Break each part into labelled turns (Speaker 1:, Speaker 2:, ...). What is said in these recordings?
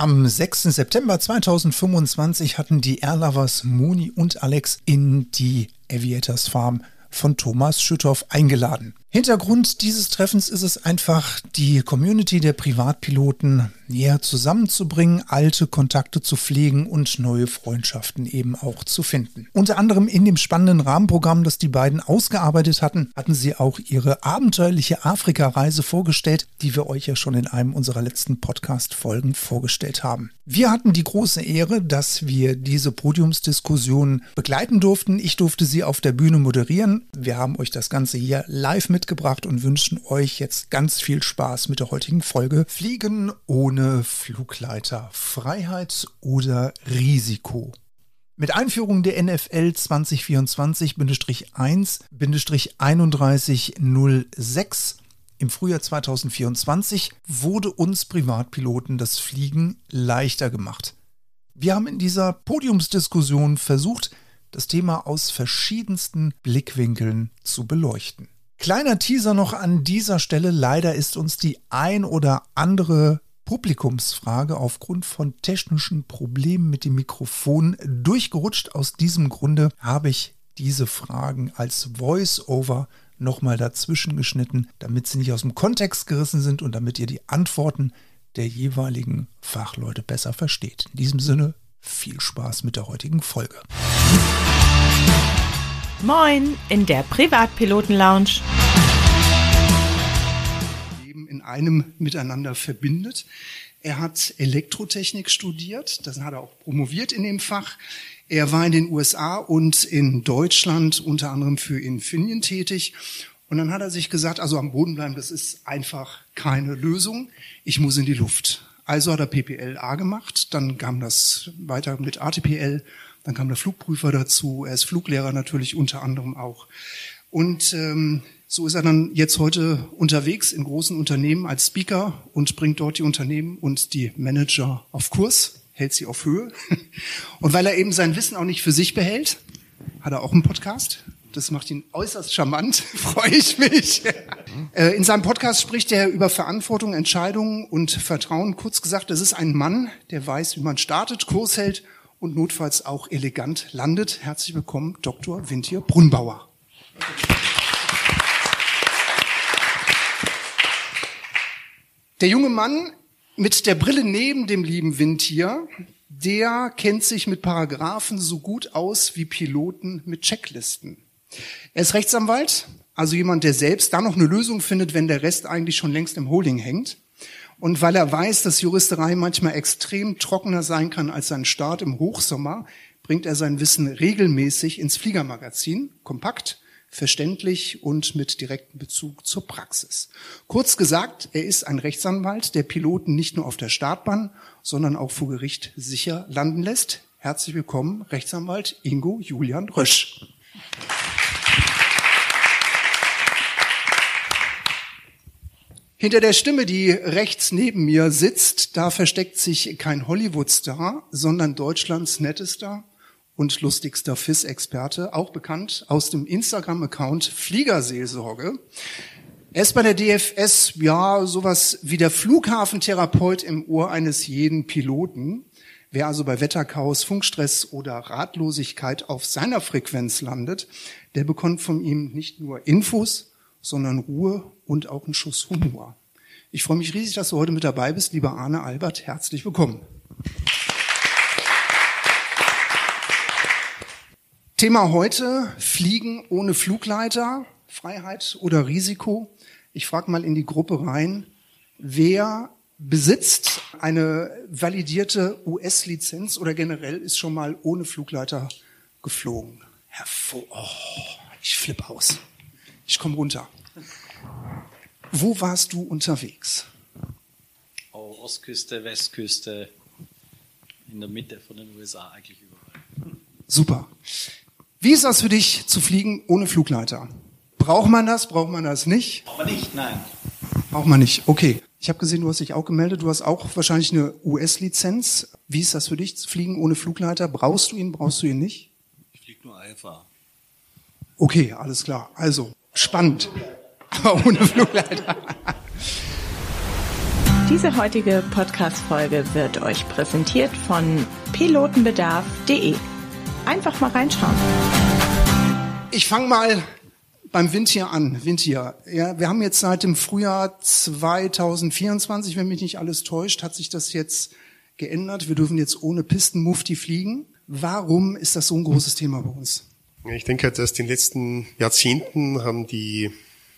Speaker 1: Am 6. September 2025 hatten die Airlovers Moni und Alex in die Aviators Farm von Thomas Schütthoff eingeladen. Hintergrund dieses Treffens ist es einfach, die Community der Privatpiloten näher zusammenzubringen, alte Kontakte zu pflegen und neue Freundschaften eben auch zu finden. Unter anderem in dem spannenden Rahmenprogramm, das die beiden ausgearbeitet hatten, hatten sie auch ihre abenteuerliche Afrika-Reise vorgestellt, die wir euch ja schon in einem unserer letzten Podcast-Folgen vorgestellt haben. Wir hatten die große Ehre, dass wir diese Podiumsdiskussion begleiten durften. Ich durfte sie auf der Bühne moderieren. Wir haben euch das Ganze hier live mitgebracht und wünschen euch jetzt ganz viel Spaß mit der heutigen Folge Fliegen ohne Flugleiter. Freiheit oder Risiko? Mit Einführung der NFL 2024-1-3106 im Frühjahr 2024 wurde uns Privatpiloten das Fliegen leichter gemacht. Wir haben in dieser Podiumsdiskussion versucht, das Thema aus verschiedensten Blickwinkeln zu beleuchten. Kleiner Teaser noch an dieser Stelle. Leider ist uns die ein oder andere Publikumsfrage aufgrund von technischen Problemen mit dem Mikrofon durchgerutscht. Aus diesem Grunde habe ich diese Fragen als Voice-Over nochmal dazwischen geschnitten, damit sie nicht aus dem Kontext gerissen sind und damit ihr die Antworten der jeweiligen Fachleute besser versteht. In diesem Sinne, viel Spaß mit der heutigen Folge.
Speaker 2: Moin in der Privatpiloten-Lounge.
Speaker 3: Leben in einem miteinander verbindet. Er hat Elektrotechnik studiert, das hat er auch promoviert in dem Fach. Er war in den USA und in Deutschland unter anderem für Infineon tätig. Und dann hat er sich gesagt, also am Boden bleiben, das ist einfach keine Lösung. Ich muss in die Luft. Also hat er PPL-A gemacht, dann kam das weiter mit ATPL. Dann kam der Flugprüfer dazu, er ist Fluglehrer natürlich unter anderem auch. Und so ist er dann jetzt heute unterwegs in großen Unternehmen als Speaker und bringt dort die Unternehmen und die Manager auf Kurs, hält sie auf Höhe. Und weil er eben sein Wissen auch nicht für sich behält, hat er auch einen Podcast. Das macht ihn äußerst charmant, freue ich mich. In seinem Podcast spricht er über Verantwortung, Entscheidungen und Vertrauen. Kurz gesagt, das ist ein Mann, der weiß, wie man startet, Kurs hält und notfalls auch elegant landet. Herzlich willkommen, Dr. Winthier Brunbauer. Der junge Mann mit der Brille neben dem lieben Winthier, der kennt sich mit Paragraphen so gut aus wie Piloten mit Checklisten. Er ist Rechtsanwalt, also jemand, der selbst da noch eine Lösung findet, wenn der Rest eigentlich schon längst im Holding hängt. Und weil er weiß, dass Juristerei manchmal extrem trockener sein kann als ein Start im Hochsommer, bringt er sein Wissen regelmäßig ins Fliegermagazin, kompakt, verständlich und mit direktem Bezug zur Praxis. Kurz gesagt, er ist ein Rechtsanwalt, der Piloten nicht nur auf der Startbahn, sondern auch vor Gericht sicher landen lässt. Herzlich willkommen, Rechtsanwalt Ingo Julian Rösch. Hinter der Stimme, die rechts neben mir sitzt, da versteckt sich kein Hollywood-Star, sondern Deutschlands nettester und lustigster FIS-Experte, auch bekannt aus dem Instagram-Account Fliegerseelsorge. Er ist bei der DFS, ja, sowas wie der Flughafentherapeut im Ohr eines jeden Piloten. Wer also bei Wetterchaos, Funkstress oder Ratlosigkeit auf seiner Frequenz landet, der bekommt von ihm nicht nur Infos, sondern Ruhe und auch einen Schuss Humor. Ich freue mich riesig, dass du heute mit dabei bist, lieber Arne Albert. Herzlich willkommen. Thema heute, Fliegen ohne Flugleiter, Freiheit oder Risiko. Ich frage mal in die Gruppe rein, wer besitzt eine validierte US-Lizenz oder generell ist schon mal ohne Flugleiter geflogen? Ich flippe aus. Ich komme runter. Wo warst du unterwegs?
Speaker 4: Oh, Ostküste, Westküste, in der Mitte von den USA, eigentlich überall.
Speaker 3: Super. Wie ist das für dich, zu fliegen ohne Flugleiter? Braucht man das nicht?
Speaker 4: Braucht man nicht, nein.
Speaker 3: Braucht man nicht, okay. Ich habe gesehen, du hast dich auch gemeldet. Du hast auch wahrscheinlich eine US-Lizenz. Wie ist das für dich, zu fliegen ohne Flugleiter? Brauchst du ihn nicht?
Speaker 4: Ich fliege nur IFA.
Speaker 3: Okay, alles klar. Also, spannend. Aber ohne Flugleiter.
Speaker 2: Diese heutige Podcast-Folge wird euch präsentiert von pilotenbedarf.de. Einfach mal reinschauen.
Speaker 3: Ich fange mal beim Windtier an. Windtier. Ja, wir haben jetzt seit dem Frühjahr 2024, wenn mich nicht alles täuscht, hat sich das jetzt geändert. Wir dürfen jetzt ohne Pistenmufti fliegen. Warum ist das so ein großes Thema bei uns?
Speaker 5: Ich denke, dass in den letzten Jahrzehnten haben die,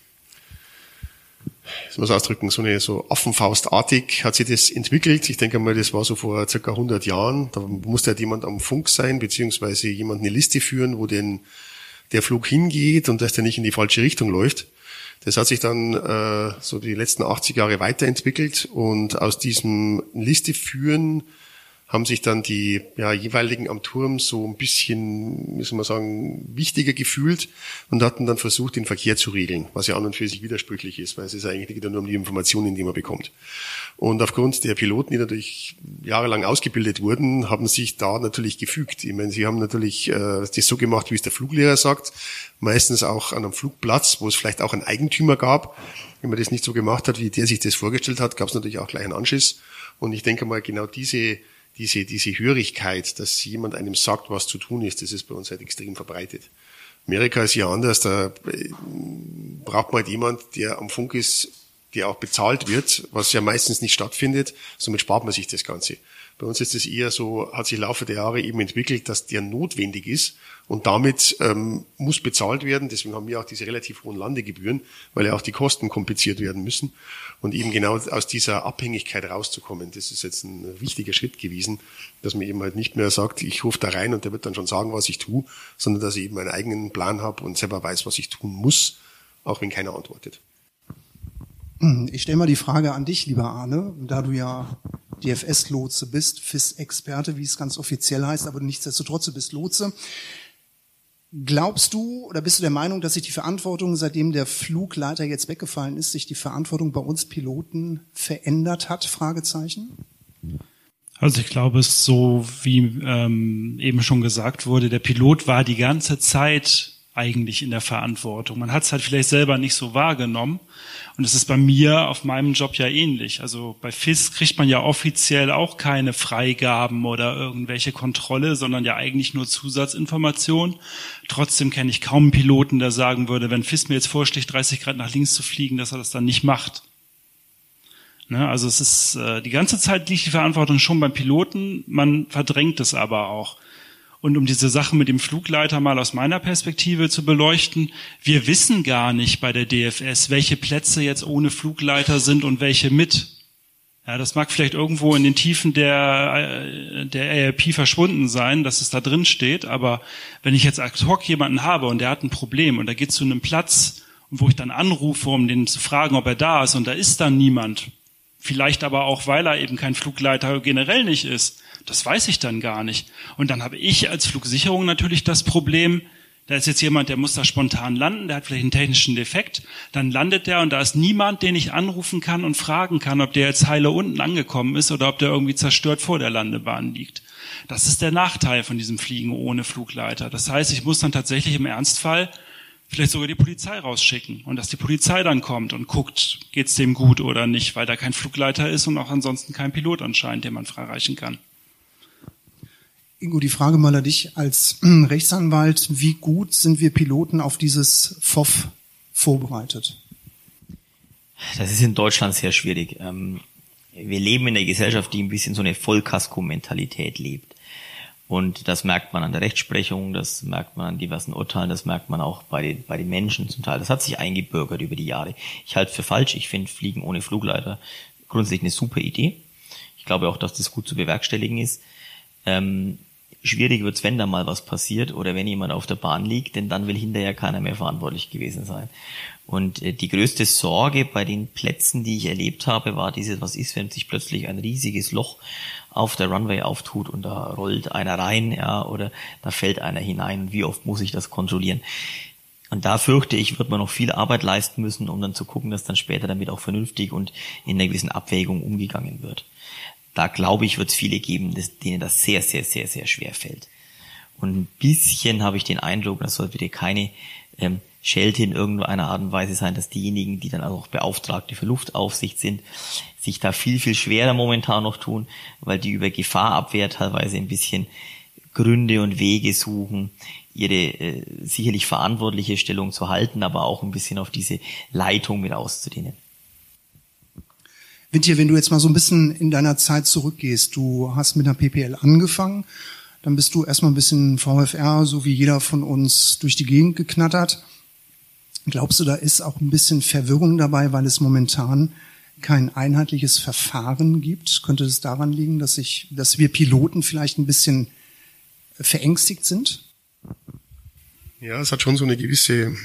Speaker 5: wie soll man es ausdrücken, so affenfaustartig hat sich das entwickelt. Ich denke mal, das war so vor circa 100 Jahren. Da musste halt jemand am Funk sein, beziehungsweise jemand eine Liste führen, wo der Flug hingeht und dass der nicht in die falsche Richtung läuft. Das hat sich dann so die letzten 80 Jahre weiterentwickelt und aus diesem Liste führen haben sich dann die jeweiligen am Turm so ein bisschen, wie soll man sagen, wichtiger gefühlt und hatten dann versucht, den Verkehr zu regeln, was ja an und für sich widersprüchlich ist, weil es ist eigentlich geht nur um die Informationen, die man bekommt. Und aufgrund der Piloten, die natürlich jahrelang ausgebildet wurden, haben sich da natürlich gefügt. Ich meine, sie haben natürlich das so gemacht, wie es der Fluglehrer sagt, meistens auch an einem Flugplatz, wo es vielleicht auch einen Eigentümer gab. Wenn man das nicht so gemacht hat, wie der sich das vorgestellt hat, gab es natürlich auch gleich einen Anschiss. Und ich denke mal, genau diese Hörigkeit, dass jemand einem sagt, was zu tun ist, das ist bei uns halt extrem verbreitet. Amerika ist ja anders, da braucht man halt jemand, der am Funk ist, der auch bezahlt wird, was ja meistens nicht stattfindet, somit spart man sich das Ganze. Bei uns ist es eher so, hat sich im Laufe der Jahre eben entwickelt, dass der notwendig ist und damit muss bezahlt werden. Deswegen haben wir auch diese relativ hohen Landegebühren, weil ja auch die Kosten kompensiert werden müssen. Und eben genau aus dieser Abhängigkeit rauszukommen, das ist jetzt ein wichtiger Schritt gewesen, dass man eben halt nicht mehr sagt, ich rufe da rein und der wird dann schon sagen, was ich tue, sondern dass ich eben einen eigenen Plan habe und selber weiß, was ich tun muss, auch wenn keiner antwortet.
Speaker 3: Ich stelle mal die Frage an dich, lieber Arne, da du ja DFS-Lotse bist, FIS-Experte, wie es ganz offiziell heißt, aber nichtsdestotrotz, du bist Lotse. Glaubst du oder bist du der Meinung, dass sich die Verantwortung, seitdem der Flugleiter jetzt weggefallen ist, sich die Verantwortung bei uns Piloten verändert hat? Fragezeichen.
Speaker 6: Also ich glaube, es ist so, wie eben schon gesagt wurde, der Pilot war die ganze Zeit eigentlich in der Verantwortung. Man hat es halt vielleicht selber nicht so wahrgenommen. Und es ist bei mir auf meinem Job ja ähnlich. Also bei FIS kriegt man ja offiziell auch keine Freigaben oder irgendwelche Kontrolle, sondern ja eigentlich nur Zusatzinformationen. Trotzdem kenne ich kaum einen Piloten, der sagen würde, wenn FIS mir jetzt vorschlägt, 30 Grad nach links zu fliegen, dass er das dann nicht macht. Ne? Also es ist die ganze Zeit liegt die Verantwortung schon beim Piloten, man verdrängt es aber auch. Und um diese Sache mit dem Flugleiter mal aus meiner Perspektive zu beleuchten, wir wissen gar nicht bei der DFS, welche Plätze jetzt ohne Flugleiter sind und welche mit. Ja, das mag vielleicht irgendwo in den Tiefen der ARP verschwunden sein, dass es da drin steht, aber wenn ich jetzt ad hoc jemanden habe und der hat ein Problem und der geht zu einem Platz, wo ich dann anrufe, um den zu fragen, ob er da ist und da ist dann niemand, vielleicht aber auch, weil er eben kein Flugleiter generell nicht ist, das weiß ich dann gar nicht. Und dann habe ich als Flugsicherung natürlich das Problem, da ist jetzt jemand, der muss da spontan landen, der hat vielleicht einen technischen Defekt, dann landet der und da ist niemand, den ich anrufen kann und fragen kann, ob der jetzt heile unten angekommen ist oder ob der irgendwie zerstört vor der Landebahn liegt. Das ist der Nachteil von diesem Fliegen ohne Flugleiter. Das heißt, ich muss dann tatsächlich im Ernstfall vielleicht sogar die Polizei rausschicken und dass die Polizei dann kommt und guckt, geht's dem gut oder nicht, weil da kein Flugleiter ist und auch ansonsten kein Pilot anscheinend, den man freireichen kann.
Speaker 3: Ingo, die Frage mal an dich als Rechtsanwalt. Wie gut sind wir Piloten auf dieses FOF vorbereitet?
Speaker 7: Das ist in Deutschland sehr schwierig. Wir leben in einer Gesellschaft, die ein bisschen so eine Vollkasko-Mentalität lebt. Und das merkt man an der Rechtsprechung, das merkt man an diversen Urteilen, das merkt man auch bei den Menschen zum Teil. Das hat sich eingebürgert über die Jahre. Ich halte es für falsch. Ich finde Fliegen ohne Flugleiter grundsätzlich eine super Idee. Ich glaube auch, dass das gut zu bewerkstelligen ist. Schwierig wird's, wenn da mal was passiert oder wenn jemand auf der Bahn liegt, denn dann will hinterher keiner mehr verantwortlich gewesen sein. Und die größte Sorge bei den Plätzen, die ich erlebt habe, war dieses, was ist, wenn sich plötzlich ein riesiges Loch auf der Runway auftut und da rollt einer rein, ja, oder da fällt einer hinein. Wie oft muss ich das kontrollieren? Und da fürchte ich, wird man noch viel Arbeit leisten müssen, um dann zu gucken, dass dann später damit auch vernünftig und in einer gewissen Abwägung umgegangen wird. Da glaube ich, wird es viele geben, denen das sehr, sehr, sehr, sehr schwer fällt. Und ein bisschen habe ich den Eindruck, das soll bitte keine Schelte in irgendeiner Art und Weise sein, dass diejenigen, die dann auch Beauftragte für Luftaufsicht sind, sich da viel, viel schwerer momentan noch tun, weil die über Gefahrabwehr teilweise ein bisschen Gründe und Wege suchen, ihre sicherlich verantwortliche Stellung zu halten, aber auch ein bisschen auf diese Leitung mit auszudehnen.
Speaker 3: Wintje, wenn du jetzt mal so ein bisschen in deiner Zeit zurückgehst, du hast mit einer PPL angefangen, dann bist du erstmal ein bisschen VFR, so wie jeder von uns, durch die Gegend geknattert. Glaubst du, da ist auch ein bisschen Verwirrung dabei, weil es momentan kein einheitliches Verfahren gibt? Könnte es daran liegen, dass wir Piloten vielleicht ein bisschen verängstigt sind?
Speaker 5: Ja, es hat schon so eine gewisse,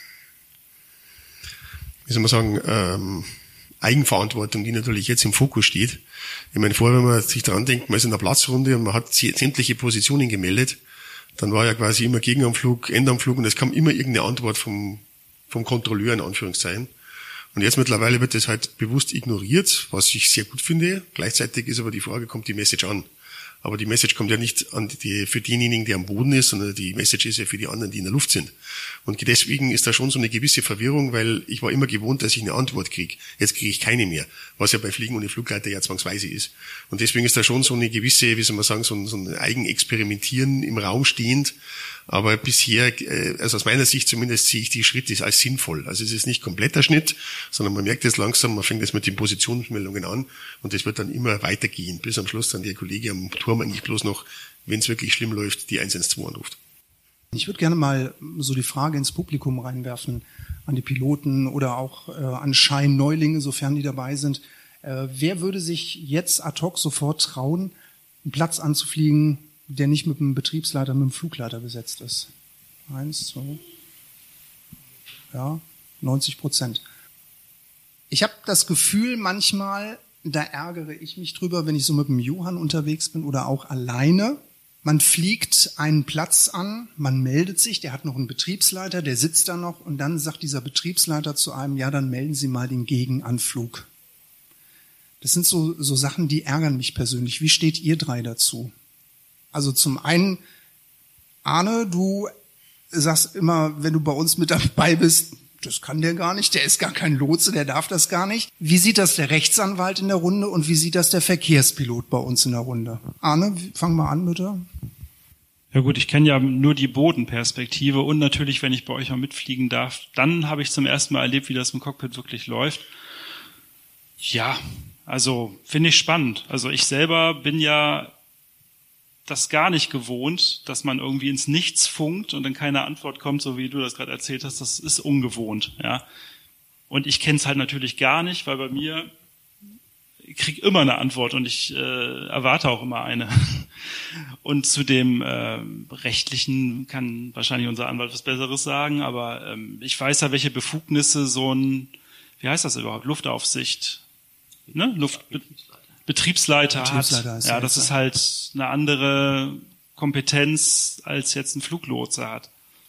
Speaker 5: wie soll man sagen, Eigenverantwortung, die natürlich jetzt im Fokus steht. Ich meine, vorher, wenn man sich dran denkt, man ist in der Platzrunde und man hat sämtliche Positionen gemeldet, dann war ja quasi immer Gegenanflug, Endanflug und es kam immer irgendeine Antwort vom Kontrolleur in Anführungszeichen. Und jetzt mittlerweile wird das halt bewusst ignoriert, was ich sehr gut finde. Gleichzeitig ist aber die Frage, kommt die Message an? Aber die Message kommt ja nicht für denjenigen, der am Boden ist, sondern die Message ist ja für die anderen, die in der Luft sind. Und deswegen ist da schon so eine gewisse Verwirrung, weil ich war immer gewohnt, dass ich eine Antwort kriege. Jetzt kriege ich keine mehr, was ja bei Fliegen ohne Flugleiter ja zwangsweise ist. Und deswegen ist da schon so eine gewisse, wie soll man sagen, so ein Eigenexperimentieren im Raum stehend. Aber bisher, also aus meiner Sicht zumindest, sehe ich die Schritte als sinnvoll. Also es ist nicht kompletter Schnitt, sondern man merkt es langsam, man fängt jetzt mit den Positionsmeldungen an und das wird dann immer weitergehen, bis am Schluss dann der Kollege am Turm eigentlich bloß noch, wenn es wirklich schlimm läuft, die 112 anruft.
Speaker 3: Ich würde gerne mal so die Frage ins Publikum reinwerfen, an die Piloten oder auch an Scheinneulinge, sofern die dabei sind. Wer würde sich jetzt ad hoc sofort trauen, einen Platz anzufliegen, der nicht mit einem Betriebsleiter, mit einem Flugleiter besetzt ist? 1, 2, ja, 90%. Ich habe das Gefühl manchmal, da ärgere ich mich drüber, wenn ich so mit dem Johann unterwegs bin oder auch alleine. Man fliegt einen Platz an, man meldet sich, der hat noch einen Betriebsleiter, der sitzt da noch und dann sagt dieser Betriebsleiter zu einem, ja, dann melden Sie mal den Gegenanflug. Das sind so Sachen, die ärgern mich persönlich. Wie steht ihr drei dazu? Also zum einen, Arne, du sagst immer, wenn du bei uns mit dabei bist, das kann der gar nicht, der ist gar kein Lotse, der darf das gar nicht. Wie sieht das der Rechtsanwalt in der Runde und wie sieht das der Verkehrspilot bei uns in der Runde? Arne, fang mal an, bitte.
Speaker 6: Ja gut, ich kenne ja nur die Bodenperspektive und natürlich, wenn ich bei euch mal mitfliegen darf, dann habe ich zum ersten Mal erlebt, wie das im Cockpit wirklich läuft. Ja, also finde ich spannend. Also ich selber bin ja das gar nicht gewohnt, dass man irgendwie ins Nichts funkt und dann keine Antwort kommt, so wie du das gerade erzählt hast. Das ist ungewohnt, ja. Und ich kenne es halt natürlich gar nicht, weil bei mir, ich kriege immer eine Antwort und ich erwarte auch immer eine. Und zu dem Rechtlichen kann wahrscheinlich unser Anwalt was Besseres sagen, aber ich weiß ja, welche Befugnisse so ein, wie heißt das überhaupt, Luftaufsicht, ne? Betriebsleiter hat. Ja, das ist halt eine andere Kompetenz, als jetzt ein Fluglotse hat.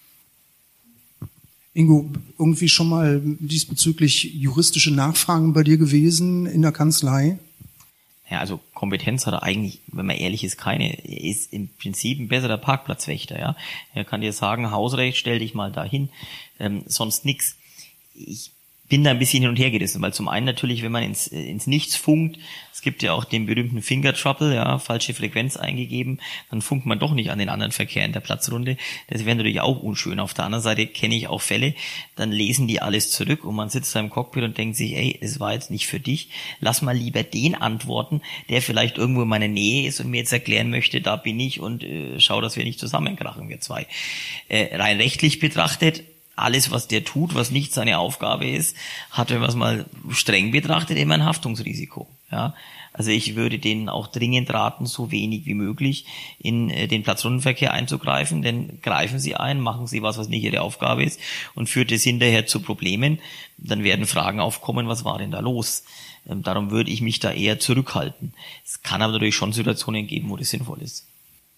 Speaker 3: Ingo, irgendwie schon mal diesbezüglich juristische Nachfragen bei dir gewesen in der Kanzlei?
Speaker 7: Ja, also Kompetenz hat er eigentlich, wenn man ehrlich ist, keine. Er ist im Prinzip ein besserer Parkplatzwächter, ja. Er kann dir sagen, Hausrecht, stell dich mal dahin, sonst nix. Ich bin da ein bisschen hin und her gerissen, weil zum einen natürlich, wenn man ins Nichts funkt, es gibt ja auch den berühmten Finger Trouble, ja, falsche Frequenz eingegeben, dann funkt man doch nicht an den anderen Verkehr in der Platzrunde. Das wäre natürlich auch unschön. Auf der anderen Seite kenne ich auch Fälle, dann lesen die alles zurück und man sitzt da im Cockpit und denkt sich, ey, es war jetzt nicht für dich, lass mal lieber den antworten, der vielleicht irgendwo in meiner Nähe ist und mir jetzt erklären möchte, da bin ich und schau, dass wir nicht zusammenkrachen, wir zwei. Rein rechtlich betrachtet, alles, was der tut, was nicht seine Aufgabe ist, hat, wenn man es mal streng betrachtet, immer ein Haftungsrisiko. Ja, also ich würde denen auch dringend raten, so wenig wie möglich in den Platzrundenverkehr einzugreifen, denn greifen sie ein, machen sie was nicht ihre Aufgabe ist und führt es hinterher zu Problemen, dann werden Fragen aufkommen, was war denn da los? Darum würde ich mich da eher zurückhalten. Es kann aber natürlich schon Situationen geben, wo das sinnvoll ist.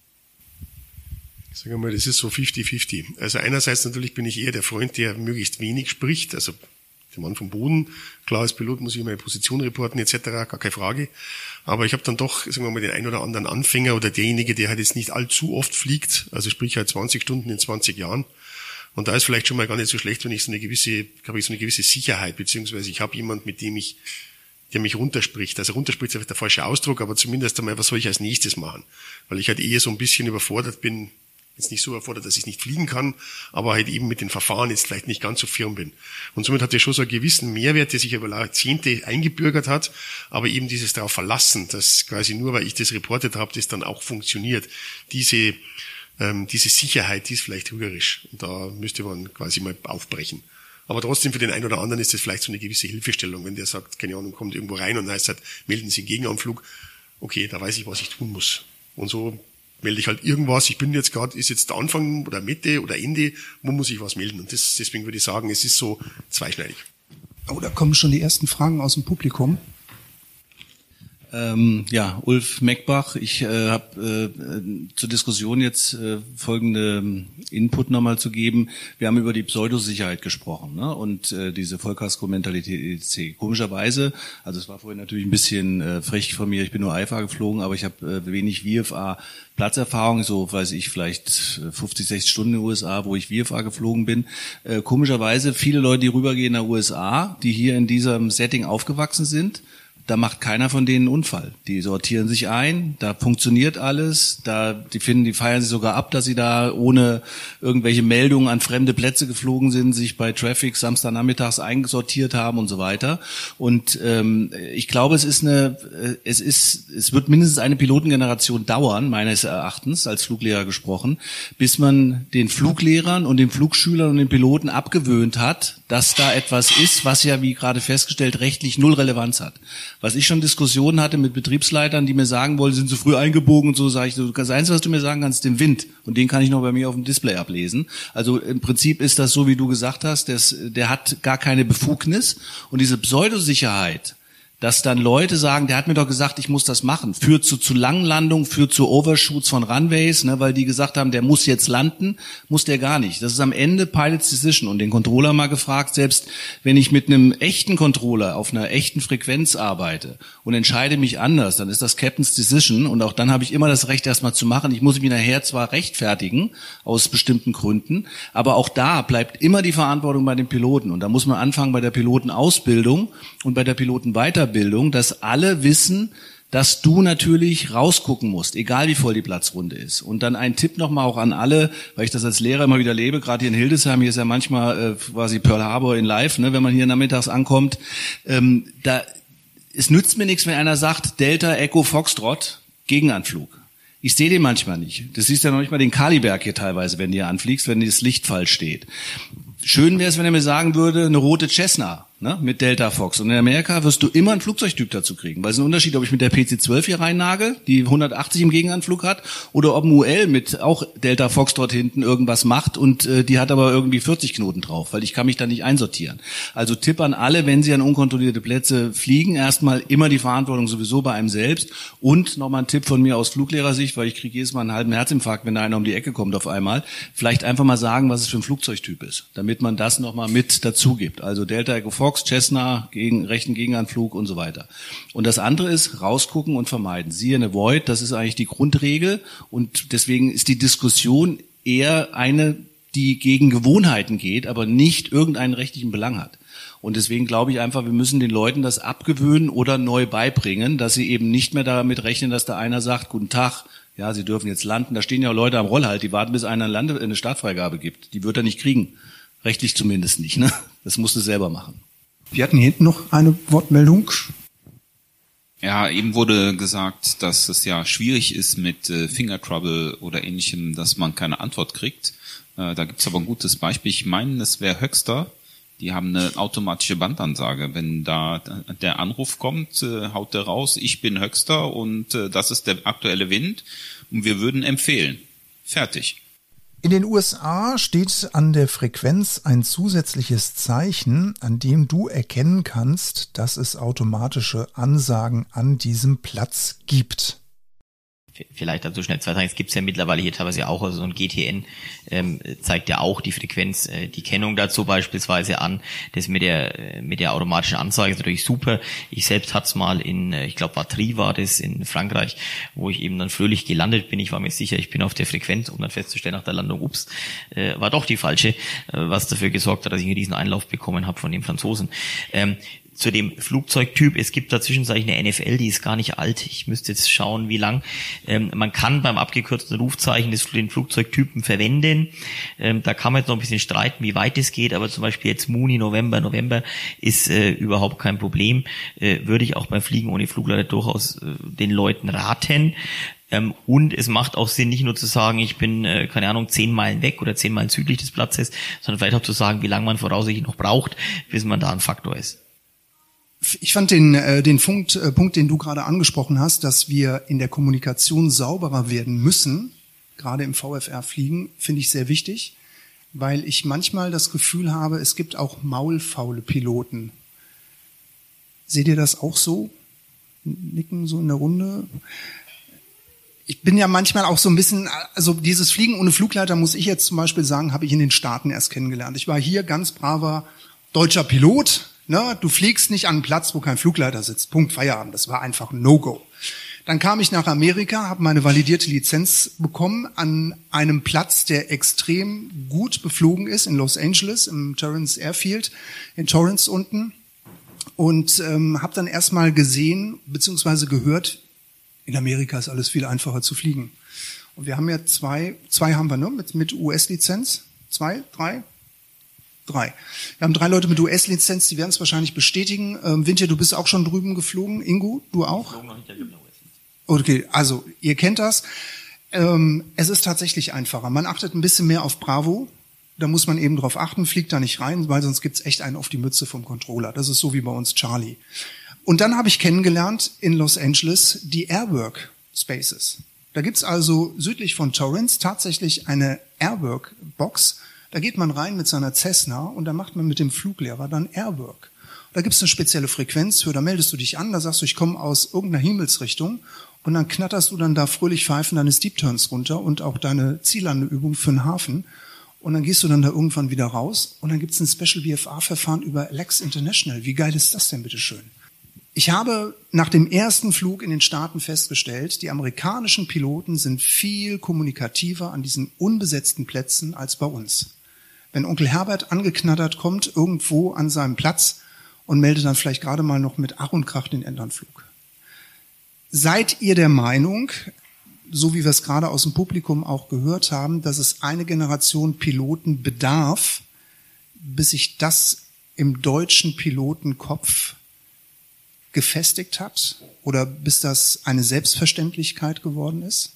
Speaker 5: Sagen wir mal, das ist so 50-50. Also einerseits natürlich bin ich eher der Freund, der möglichst wenig spricht, also der Mann vom Boden. Klar, als Pilot muss ich meine Position reporten etc., gar keine Frage. Aber ich habe dann doch, sagen wir mal, den einen oder anderen Anfänger oder derjenige, der halt jetzt nicht allzu oft fliegt, also sprich halt 20 Stunden in 20 Jahren. Und da ist vielleicht schon mal gar nicht so schlecht, wenn ich so eine gewisse Sicherheit, beziehungsweise ich habe jemand, der mich runterspricht. Also runterspricht ist vielleicht der falsche Ausdruck, aber zumindest einmal, was soll ich als nächstes machen? Weil ich halt eher so ein bisschen überfordert bin, jetzt nicht so erfordert, dass ich nicht fliegen kann, aber halt eben mit den Verfahren jetzt vielleicht nicht ganz so firm bin. Und somit hat er schon so einen gewissen Mehrwert, der sich über Jahrzehnte eingebürgert hat, aber eben dieses darauf verlassen, dass quasi nur, weil ich das reportet habe, das dann auch funktioniert. Diese Sicherheit, die ist vielleicht trügerisch. Und da müsste man quasi mal aufbrechen. Aber trotzdem für den einen oder anderen ist das vielleicht so eine gewisse Hilfestellung, wenn der sagt, keine Ahnung, kommt irgendwo rein und heißt halt, melden Sie einen Gegenanflug. Okay, da weiß ich, was ich tun muss. Und so melde ich halt irgendwas. Ich bin jetzt gerade, ist jetzt der Anfang oder Mitte oder Ende, wo muss ich was melden? Und deswegen würde ich sagen, es ist so zweischneidig.
Speaker 3: Oh, da kommen schon die ersten Fragen aus dem Publikum.
Speaker 8: Ulf Meckbach. Ich habe zur Diskussion jetzt folgende Input nochmal zu geben. Wir haben über die Pseudosicherheit gesprochen, ne? Und diese Vollkasko-Mentalität etc. Komischerweise, also es war vorhin natürlich ein bisschen frech von mir, ich bin nur IFA geflogen, aber ich habe wenig VFA Platzerfahrung, so weiß ich vielleicht 50, 60 Stunden in den USA, wo ich VFA geflogen bin. Komischerweise viele Leute, die rübergehen nach USA, die hier in diesem Setting aufgewachsen sind, da macht keiner von denen einen Unfall. Die sortieren sich ein, da funktioniert alles, die feiern sich sogar ab, dass sie da ohne irgendwelche Meldungen an fremde Plätze geflogen sind, sich bei Traffic Samstagnachmittags eingesortiert haben und so weiter. Und ich glaube, es wird mindestens eine Pilotengeneration dauern, meines Erachtens, als Fluglehrer gesprochen, bis man den Fluglehrern und den Flugschülern und den Piloten abgewöhnt hat, dass da etwas ist, was ja, wie gerade festgestellt, rechtlich null Relevanz hat. Was ich schon Diskussionen hatte mit Betriebsleitern, die mir sagen wollen, sind zu früh eingebogen und so, sage ich, das Einzige, was du mir sagen kannst, ist den Wind. Und den kann ich noch bei mir auf dem Display ablesen. Also im Prinzip ist das so, wie du gesagt hast, der hat gar keine Befugnis. Und diese Pseudosicherheit, dass dann Leute sagen, der hat mir doch gesagt, ich muss das machen, führt zu langen Landungen, führt zu Overshoots von Runways, ne, weil die gesagt haben, der muss jetzt landen, muss der gar nicht. Das ist am Ende Pilot's Decision. Und den Controller mal gefragt, selbst wenn ich mit einem echten Controller auf einer echten Frequenz arbeite und entscheide mich anders, dann ist das Captain's Decision und auch dann habe ich immer das Recht, erstmal zu machen. Ich muss mich nachher zwar rechtfertigen, aus bestimmten Gründen, aber auch da bleibt immer die Verantwortung bei den Piloten. Und da muss man anfangen bei der Pilotenausbildung und bei der Pilotenweiterbildung, dass alle wissen, dass du natürlich rausgucken musst, egal wie voll die Platzrunde ist. Und dann ein Tipp nochmal auch an alle, weil ich das als Lehrer immer wieder lebe, gerade hier in Hildesheim, hier ist ja manchmal quasi Pearl Harbor in live, ne, wenn man hier nachmittags ankommt. Es nützt mir nichts, wenn einer sagt, Delta Echo Foxtrot, Gegenanflug. Ich sehe den manchmal nicht. Das siehst ja noch nicht mal den Kaliberg hier teilweise, wenn du hier anfliegst, wenn das Licht falsch steht. Schön wäre es, wenn er mir sagen würde, eine rote Cessna, ne, mit Delta Fox. Und in Amerika wirst du immer einen Flugzeugtyp dazu kriegen. Weil es ist ein Unterschied, ob ich mit der PC-12 hier reinnagel, die 180 im Gegenanflug hat, oder ob ein UL mit auch Delta Fox dort hinten irgendwas macht und die hat aber irgendwie 40 Knoten drauf, weil ich kann mich da nicht einsortieren. Also Tipp an alle, wenn sie an unkontrollierte Plätze fliegen, erstmal immer die Verantwortung sowieso bei einem selbst. Und nochmal ein Tipp von mir aus Fluglehrersicht, weil ich kriege jedes Mal einen halben Herzinfarkt, wenn da einer um die Ecke kommt auf einmal. Vielleicht einfach mal sagen, was es für ein Flugzeugtyp ist, damit man das nochmal mit dazu gibt. Also Delta Echo Fox, Cessna, rechten Gegenanflug und so weiter. Und das andere ist, rausgucken und vermeiden. Siehe eine Void, das ist eigentlich die Grundregel. Und deswegen ist die Diskussion eher eine, die gegen Gewohnheiten geht, aber nicht irgendeinen rechtlichen Belang hat. Und deswegen glaube ich einfach, wir müssen den Leuten das abgewöhnen oder neu beibringen, dass sie eben nicht mehr damit rechnen, dass da einer sagt, guten Tag, ja, Sie dürfen jetzt landen. Da stehen ja Leute am Rollhalt, die warten, bis einer eine Startfreigabe gibt. Die wird er nicht kriegen. Rechtlich zumindest nicht, ne? Das musst du selber machen.
Speaker 3: Wir hatten hier hinten noch eine Wortmeldung.
Speaker 9: Ja, eben wurde gesagt, dass es ja schwierig ist mit Finger Trouble oder Ähnlichem, dass man keine Antwort kriegt. Da gibt's aber ein gutes Beispiel. Ich meine, es wäre Höxter. Die haben eine automatische Bandansage. Wenn da der Anruf kommt, haut der raus, ich bin Höxter und das ist der aktuelle Wind und wir würden empfehlen. Fertig.
Speaker 1: In den USA steht an der Frequenz ein zusätzliches Zeichen, an dem du erkennen kannst, dass es automatische Ansagen an diesem Platz gibt.
Speaker 7: vielleicht dazu schnell zwei Sachen. Es gibt ja mittlerweile hier teilweise auch, also so ein GTN zeigt ja auch die Frequenz, die Kennung dazu beispielsweise an. Das mit der automatischen Anzeige ist natürlich super. Ich selbst hatte es mal ich glaube Vatry war das in Frankreich, wo ich eben dann fröhlich gelandet bin. Ich war mir sicher, ich bin auf der Frequenz, um dann festzustellen nach der Landung, ups, war doch die falsche, was dafür gesorgt hat, dass ich einen riesen Einlauf bekommen habe von den Franzosen. Zu dem Flugzeugtyp, es gibt da zwischenzeitlich eine NFL, die ist gar nicht alt. Ich müsste jetzt schauen, wie lang. Man kann beim abgekürzten Rufzeichen den Flugzeugtypen verwenden. Da kann man jetzt noch ein bisschen streiten, wie weit es geht, aber zum Beispiel jetzt Mooney, November ist überhaupt kein Problem. Würde ich auch beim Fliegen ohne Flugleiter durchaus den Leuten raten. Und es macht auch Sinn, nicht nur zu sagen, ich bin, 10 Meilen weg oder 10 Meilen südlich des Platzes, sondern vielleicht auch zu sagen, wie lange man voraussichtlich noch braucht, bis man da ein Faktor ist.
Speaker 3: Ich fand den Punkt, den du gerade angesprochen hast, dass wir in der Kommunikation sauberer werden müssen, gerade im VFR-Fliegen, finde ich sehr wichtig, weil ich manchmal das Gefühl habe, es gibt auch maulfaule Piloten. Seht ihr das auch so? Nicken so in der Runde? Ich bin ja manchmal auch so ein bisschen, also dieses Fliegen ohne Flugleiter, muss ich jetzt zum Beispiel sagen, habe ich in den Staaten erst kennengelernt. Ich war hier ganz braver deutscher Pilot. Ne, du fliegst nicht an einen Platz, wo kein Flugleiter sitzt. Punkt, Feierabend. Das war einfach ein No-Go. Dann kam ich nach Amerika, habe meine validierte Lizenz bekommen an einem Platz, der extrem gut beflogen ist, in Los Angeles, im Torrance Airfield, in Torrance unten. Und habe dann erstmal gesehen, beziehungsweise gehört, in Amerika ist alles viel einfacher zu fliegen. Und wir haben ja zwei haben wir, ne, mit US-Lizenz. 2, 3? 3. Wir haben 3 Leute mit US-Lizenz, die werden es wahrscheinlich bestätigen. Wintje, du bist auch schon drüben geflogen. Ingo, du auch? Okay, also ihr kennt das. Es ist tatsächlich einfacher. Man achtet ein bisschen mehr auf Bravo. Da muss man eben drauf achten, fliegt da nicht rein, weil sonst gibt's echt einen auf die Mütze vom Controller. Das ist so wie bei uns Charlie. Und dann habe ich kennengelernt in Los Angeles die Airwork Spaces. Da gibt's also südlich von Torrance tatsächlich eine Airwork-Box. Da geht man rein mit seiner Cessna und da macht man mit dem Fluglehrer dann Airwork. Da gibt's eine spezielle Frequenz für, da meldest du dich an, da sagst du, ich komme aus irgendeiner Himmelsrichtung und dann knatterst du dann da fröhlich pfeifen deine Steep Turns runter und auch deine Ziellandeübung für den Hafen und dann gehst du dann da irgendwann wieder raus und dann gibt's ein Special VFA-Verfahren über LEX International. Wie geil ist das denn, bitteschön? Ich habe nach dem ersten Flug in den Staaten festgestellt, die amerikanischen Piloten sind viel kommunikativer an diesen unbesetzten Plätzen als bei uns. Wenn Onkel Herbert angeknattert kommt, irgendwo an seinem Platz und meldet dann vielleicht gerade mal noch mit Ach und Krach den Endanflug. Seid ihr der Meinung, so wie wir es gerade aus dem Publikum auch gehört haben, dass es eine Generation Piloten bedarf, bis sich das im deutschen Pilotenkopf gefestigt hat oder bis das eine Selbstverständlichkeit geworden ist?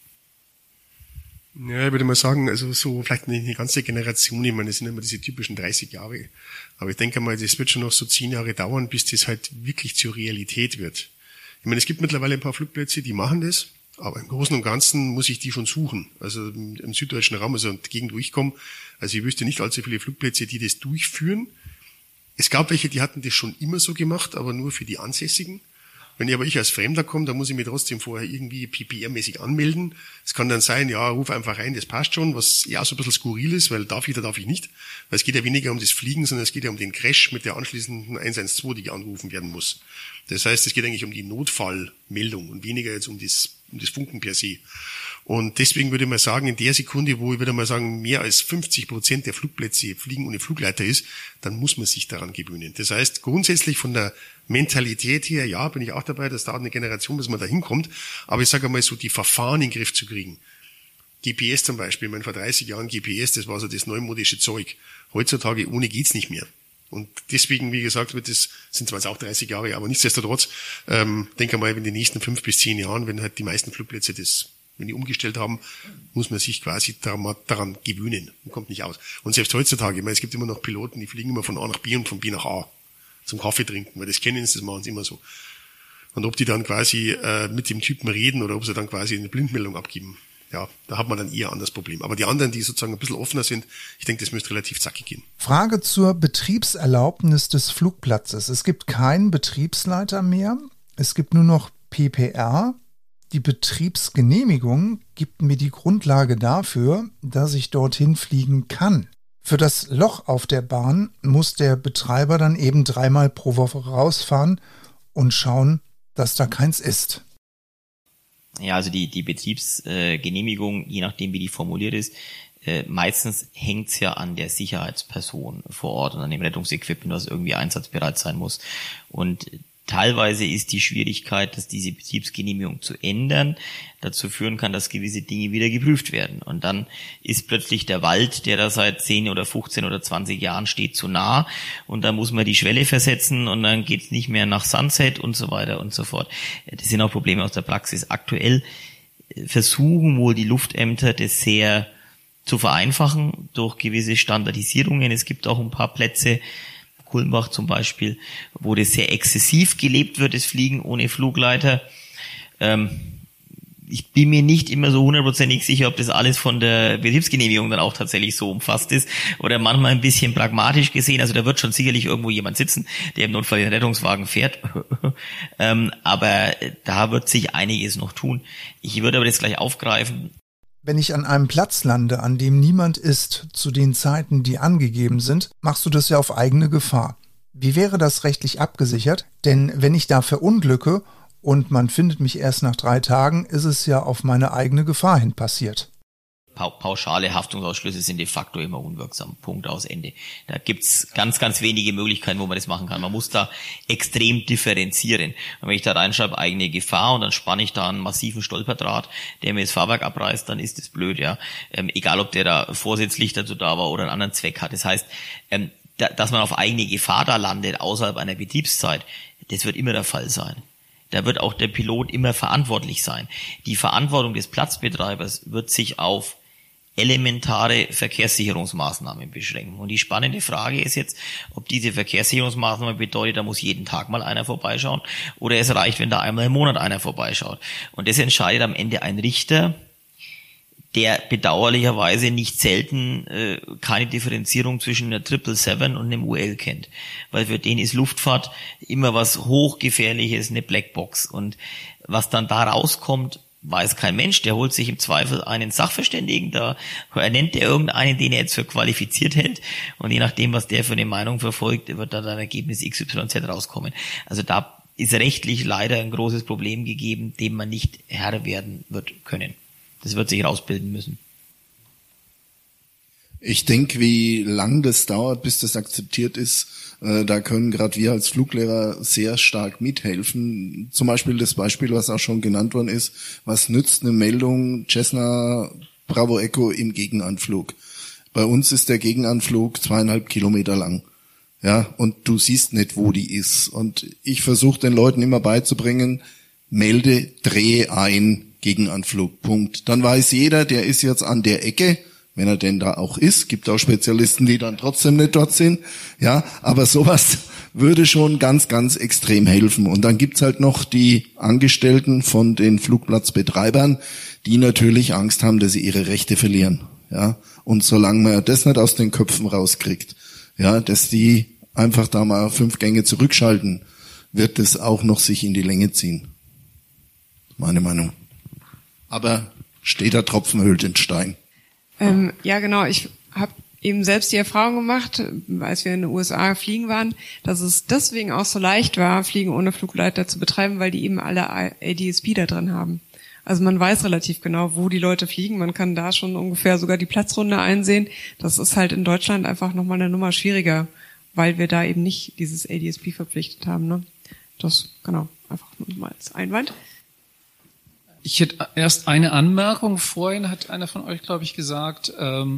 Speaker 5: Ja, ich würde mal sagen, also so vielleicht nicht eine ganze Generation, ich meine, das sind immer diese typischen 30 Jahre. Aber ich denke mal, das wird schon noch so 10 Jahre dauern, bis das halt wirklich zur Realität wird. Ich meine, es gibt mittlerweile ein paar Flugplätze, die machen das, aber im Großen und Ganzen muss ich die schon suchen. Also im süddeutschen Raum, also in der Gegend, wo ich komme, also ich wüsste nicht allzu viele Flugplätze, die das durchführen. Es gab welche, die hatten das schon immer so gemacht, aber nur für die Ansässigen. Wenn ich als Fremder komme, dann muss ich mich trotzdem vorher irgendwie PPR-mäßig anmelden. Es kann dann sein, ja, ruf einfach rein, das passt schon, was ja so ein bisschen skurril ist, weil darf ich nicht. Weil es geht ja weniger um das Fliegen, sondern es geht ja um den Crash mit der anschließenden 112, die angerufen werden muss. Das heißt, es geht eigentlich um die Notfallmeldung und weniger jetzt um das Funken per se. Und deswegen würde ich mal sagen, in der Sekunde, wo ich würde mal sagen, mehr als 50% der Flugplätze Fliegen ohne Flugleiter ist, dann muss man sich daran gewöhnen. Das heißt, grundsätzlich von der Mentalität her, ja, bin ich auch dabei, das dauert eine Generation, bis man da hinkommt. Aber ich sage einmal so, die Verfahren in den Griff zu kriegen. GPS zum Beispiel, ich meine, vor 30 Jahren GPS, das war so das neumodische Zeug. Heutzutage ohne geht's nicht mehr. Und deswegen, wie gesagt, das sind zwar jetzt auch 30 Jahre, aber nichtsdestotrotz, denke mal, in den nächsten 5 bis 10 Jahren, wenn halt die meisten Flugplätze wenn die umgestellt haben, muss man sich quasi daran gewöhnen. Man kommt nicht aus. Und selbst heutzutage, ich meine, es gibt immer noch Piloten, die fliegen immer von A nach B und von B nach A zum Kaffee trinken, weil das kennen sie, das machen sie immer so. Und ob die dann quasi mit dem Typen reden oder ob sie dann quasi eine Blindmeldung abgeben, ja, da hat man dann eher an das Problem. Aber die anderen, die sozusagen ein bisschen offener sind, ich denke, das müsste relativ zackig gehen.
Speaker 1: Frage zur Betriebserlaubnis des Flugplatzes. Es gibt keinen Betriebsleiter mehr. Es gibt nur noch PPR. Die Betriebsgenehmigung gibt mir die Grundlage dafür, dass ich dorthin fliegen kann. Für das Loch auf der Bahn muss der Betreiber dann eben 3-mal pro Woche rausfahren und schauen, dass da keins ist.
Speaker 7: Ja, also die Betriebsgenehmigung, je nachdem wie die formuliert ist, meistens hängt's ja an der Sicherheitsperson vor Ort und an dem Rettungsequipment, was irgendwie einsatzbereit sein muss. Und teilweise ist die Schwierigkeit, dass diese Betriebsgenehmigung zu ändern, dazu führen kann, dass gewisse Dinge wieder geprüft werden. Und dann ist plötzlich der Wald, der da seit 10 oder 15 oder 20 Jahren steht, zu nah. Und dann muss man die Schwelle versetzen und dann geht's nicht mehr nach Sunset und so weiter und so fort. Das sind auch Probleme aus der Praxis. Aktuell versuchen wohl die Luftämter das sehr zu vereinfachen durch gewisse Standardisierungen. Es gibt auch ein paar Plätze, Kulmbach zum Beispiel, wo das sehr exzessiv gelebt wird, das Fliegen ohne Flugleiter. Ich bin mir nicht immer so 100% sicher, ob das alles von der Betriebsgenehmigung dann auch tatsächlich so umfasst ist oder manchmal ein bisschen pragmatisch gesehen. Also da wird schon sicherlich irgendwo jemand sitzen, der im Notfall den Rettungswagen fährt. Aber da wird sich einiges noch tun. Ich würde aber das gleich aufgreifen.
Speaker 1: Wenn ich an einem Platz lande, an dem niemand ist, zu den Zeiten, die angegeben sind, machst du das ja auf eigene Gefahr. Wie wäre das rechtlich abgesichert? Denn wenn ich da verunglücke und man findet mich erst nach 3 Tagen, ist es ja auf meine eigene Gefahr hin passiert.
Speaker 7: Pauschale Haftungsausschlüsse sind de facto immer unwirksam. Punkt, aus, Ende. Da gibt's ganz, ganz wenige Möglichkeiten, wo man das machen kann. Man muss da extrem differenzieren. Und wenn ich da reinschreibe, eigene Gefahr, und dann spanne ich da einen massiven Stolperdraht, der mir das Fahrwerk abreißt, dann ist das blöd, ja. Egal, ob der da vorsätzlich dazu da war oder einen anderen Zweck hat. Das heißt, dass man auf eigene Gefahr da landet, außerhalb einer Betriebszeit, das wird immer der Fall sein. Da wird auch der Pilot immer verantwortlich sein. Die Verantwortung des Platzbetreibers wird sich auf elementare Verkehrssicherungsmaßnahmen beschränken. Und die spannende Frage ist jetzt, ob diese Verkehrssicherungsmaßnahme bedeutet, da muss jeden Tag mal einer vorbeischauen oder es reicht, wenn da einmal im Monat einer vorbeischaut. Und das entscheidet am Ende ein Richter, der bedauerlicherweise nicht selten keine Differenzierung zwischen einer 777 und einem UL kennt. Weil für den ist Luftfahrt immer was Hochgefährliches, eine Blackbox. Und was dann da rauskommt, weiß kein Mensch, der holt sich im Zweifel einen Sachverständigen, da ernennt er irgendeinen, den er jetzt für qualifiziert hält, und je nachdem, was der für eine Meinung verfolgt, wird da ein Ergebnis XYZ rauskommen. Also da ist rechtlich leider ein großes Problem gegeben, dem man nicht Herr werden wird können. Das wird sich rausbilden müssen.
Speaker 10: Ich denke, wie lang das dauert, bis das akzeptiert ist, da können gerade wir als Fluglehrer sehr stark mithelfen. Zum Beispiel das Beispiel, was auch schon genannt worden ist, was nützt eine Meldung Cessna Bravo Echo im Gegenanflug? Bei uns ist der Gegenanflug 2,5 Kilometer lang. Ja, und du siehst nicht, wo die ist. Und ich versuche den Leuten immer beizubringen, melde, drehe ein, Gegenanflug, Punkt. Dann weiß jeder, der ist jetzt an der Ecke, wenn er denn da auch ist. Gibt auch Spezialisten, die dann trotzdem nicht dort sind. Ja, aber sowas würde schon ganz, ganz extrem helfen. Und dann gibt's halt noch die Angestellten von den Flugplatzbetreibern, die natürlich Angst haben, dass sie ihre Rechte verlieren. Ja, und solange man das nicht aus den Köpfen rauskriegt, ja, dass die einfach da mal 5 Gänge zurückschalten, wird das auch noch sich in die Länge ziehen. Meine Meinung. Aber steht der Tropfen höhlt den Stein.
Speaker 11: Ja, genau. Ich habe eben selbst die Erfahrung gemacht, als wir in den USA fliegen waren, dass es deswegen auch so leicht war, Fliegen ohne Flugleiter zu betreiben, weil die eben alle ADS-B da drin haben. Also man weiß relativ genau, wo die Leute fliegen. Man kann da schon ungefähr sogar die Platzrunde einsehen. Das ist halt in Deutschland einfach nochmal eine Nummer schwieriger, weil wir da eben nicht dieses ADS-B verpflichtet haben. Ne? Das, genau, einfach nur mal als Einwand.
Speaker 12: Ich hätte erst eine Anmerkung. Vorhin hat einer von euch, glaube ich, gesagt,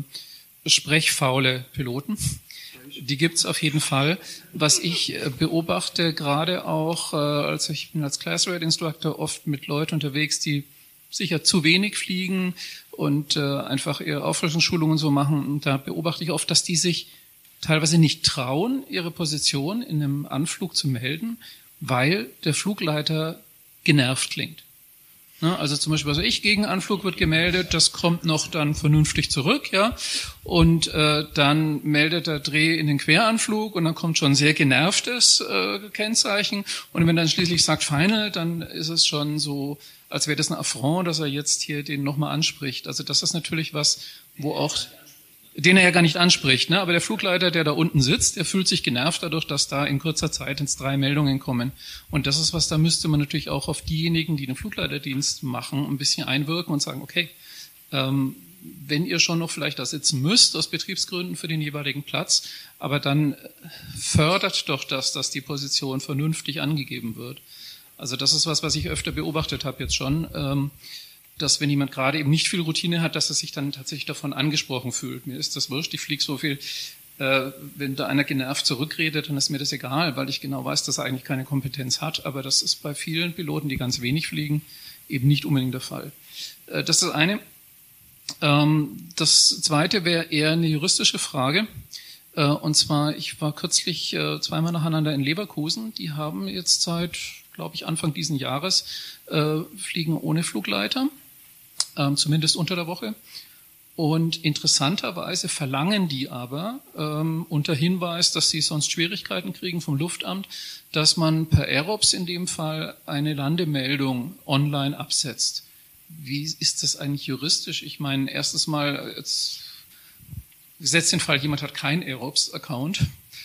Speaker 12: sprechfaule Piloten. Die gibt's auf jeden Fall. Was ich beobachte, gerade auch, also ich bin als Class Rate Instructor oft mit Leuten unterwegs, die sicher zu wenig fliegen und einfach ihre Auffrischungsschulungen so machen. Und da beobachte ich oft, dass die sich teilweise nicht trauen, ihre Position in einem Anflug zu melden, weil der Flugleiter genervt klingt. Also zum Beispiel, also Gegenanflug wird gemeldet, das kommt noch dann vernünftig zurück, ja, und dann meldet der Dreh in den Queranflug und dann kommt schon sehr genervtes Kennzeichen und wenn dann schließlich sagt Final, dann ist es schon so als wäre das ein Affront, dass er jetzt hier den nochmal anspricht. Also das ist natürlich was, wo auch, den er ja gar nicht anspricht, ne? Aber der Flugleiter, der da unten sitzt, der fühlt sich genervt dadurch, dass da in kurzer Zeit ins 3 Meldungen kommen. Und das ist was, da müsste man natürlich auch auf diejenigen, die den Flugleiterdienst machen, ein bisschen einwirken und sagen, okay, wenn ihr schon noch vielleicht da sitzen müsst, aus Betriebsgründen für den jeweiligen Platz, aber dann fördert doch das, dass die Position vernünftig angegeben wird. Also das ist was ich öfter beobachtet habe jetzt schon, dass wenn jemand gerade eben nicht viel Routine hat, dass er sich dann tatsächlich davon angesprochen fühlt. Mir ist das wurscht, ich fliege so viel, wenn da einer genervt zurückredet, dann ist mir das egal, weil ich genau weiß, dass er eigentlich keine Kompetenz hat. Aber das ist bei vielen Piloten, die ganz wenig fliegen, eben nicht unbedingt der Fall. Das ist das eine. Das zweite wäre eher eine juristische Frage. Und zwar, ich war kürzlich zweimal nacheinander in Leverkusen. Die haben jetzt seit, glaube ich, Anfang diesen Jahres Fliegen ohne Flugleiter. Zumindest unter der Woche. Und interessanterweise verlangen die aber unter Hinweis, dass sie sonst Schwierigkeiten kriegen vom Luftamt, dass man per Aerops in dem Fall eine Landemeldung online absetzt. Wie ist das eigentlich juristisch? Ich meine, erstens mal, jetzt gesetzt den Fall, jemand hat keinen Aerops-Account.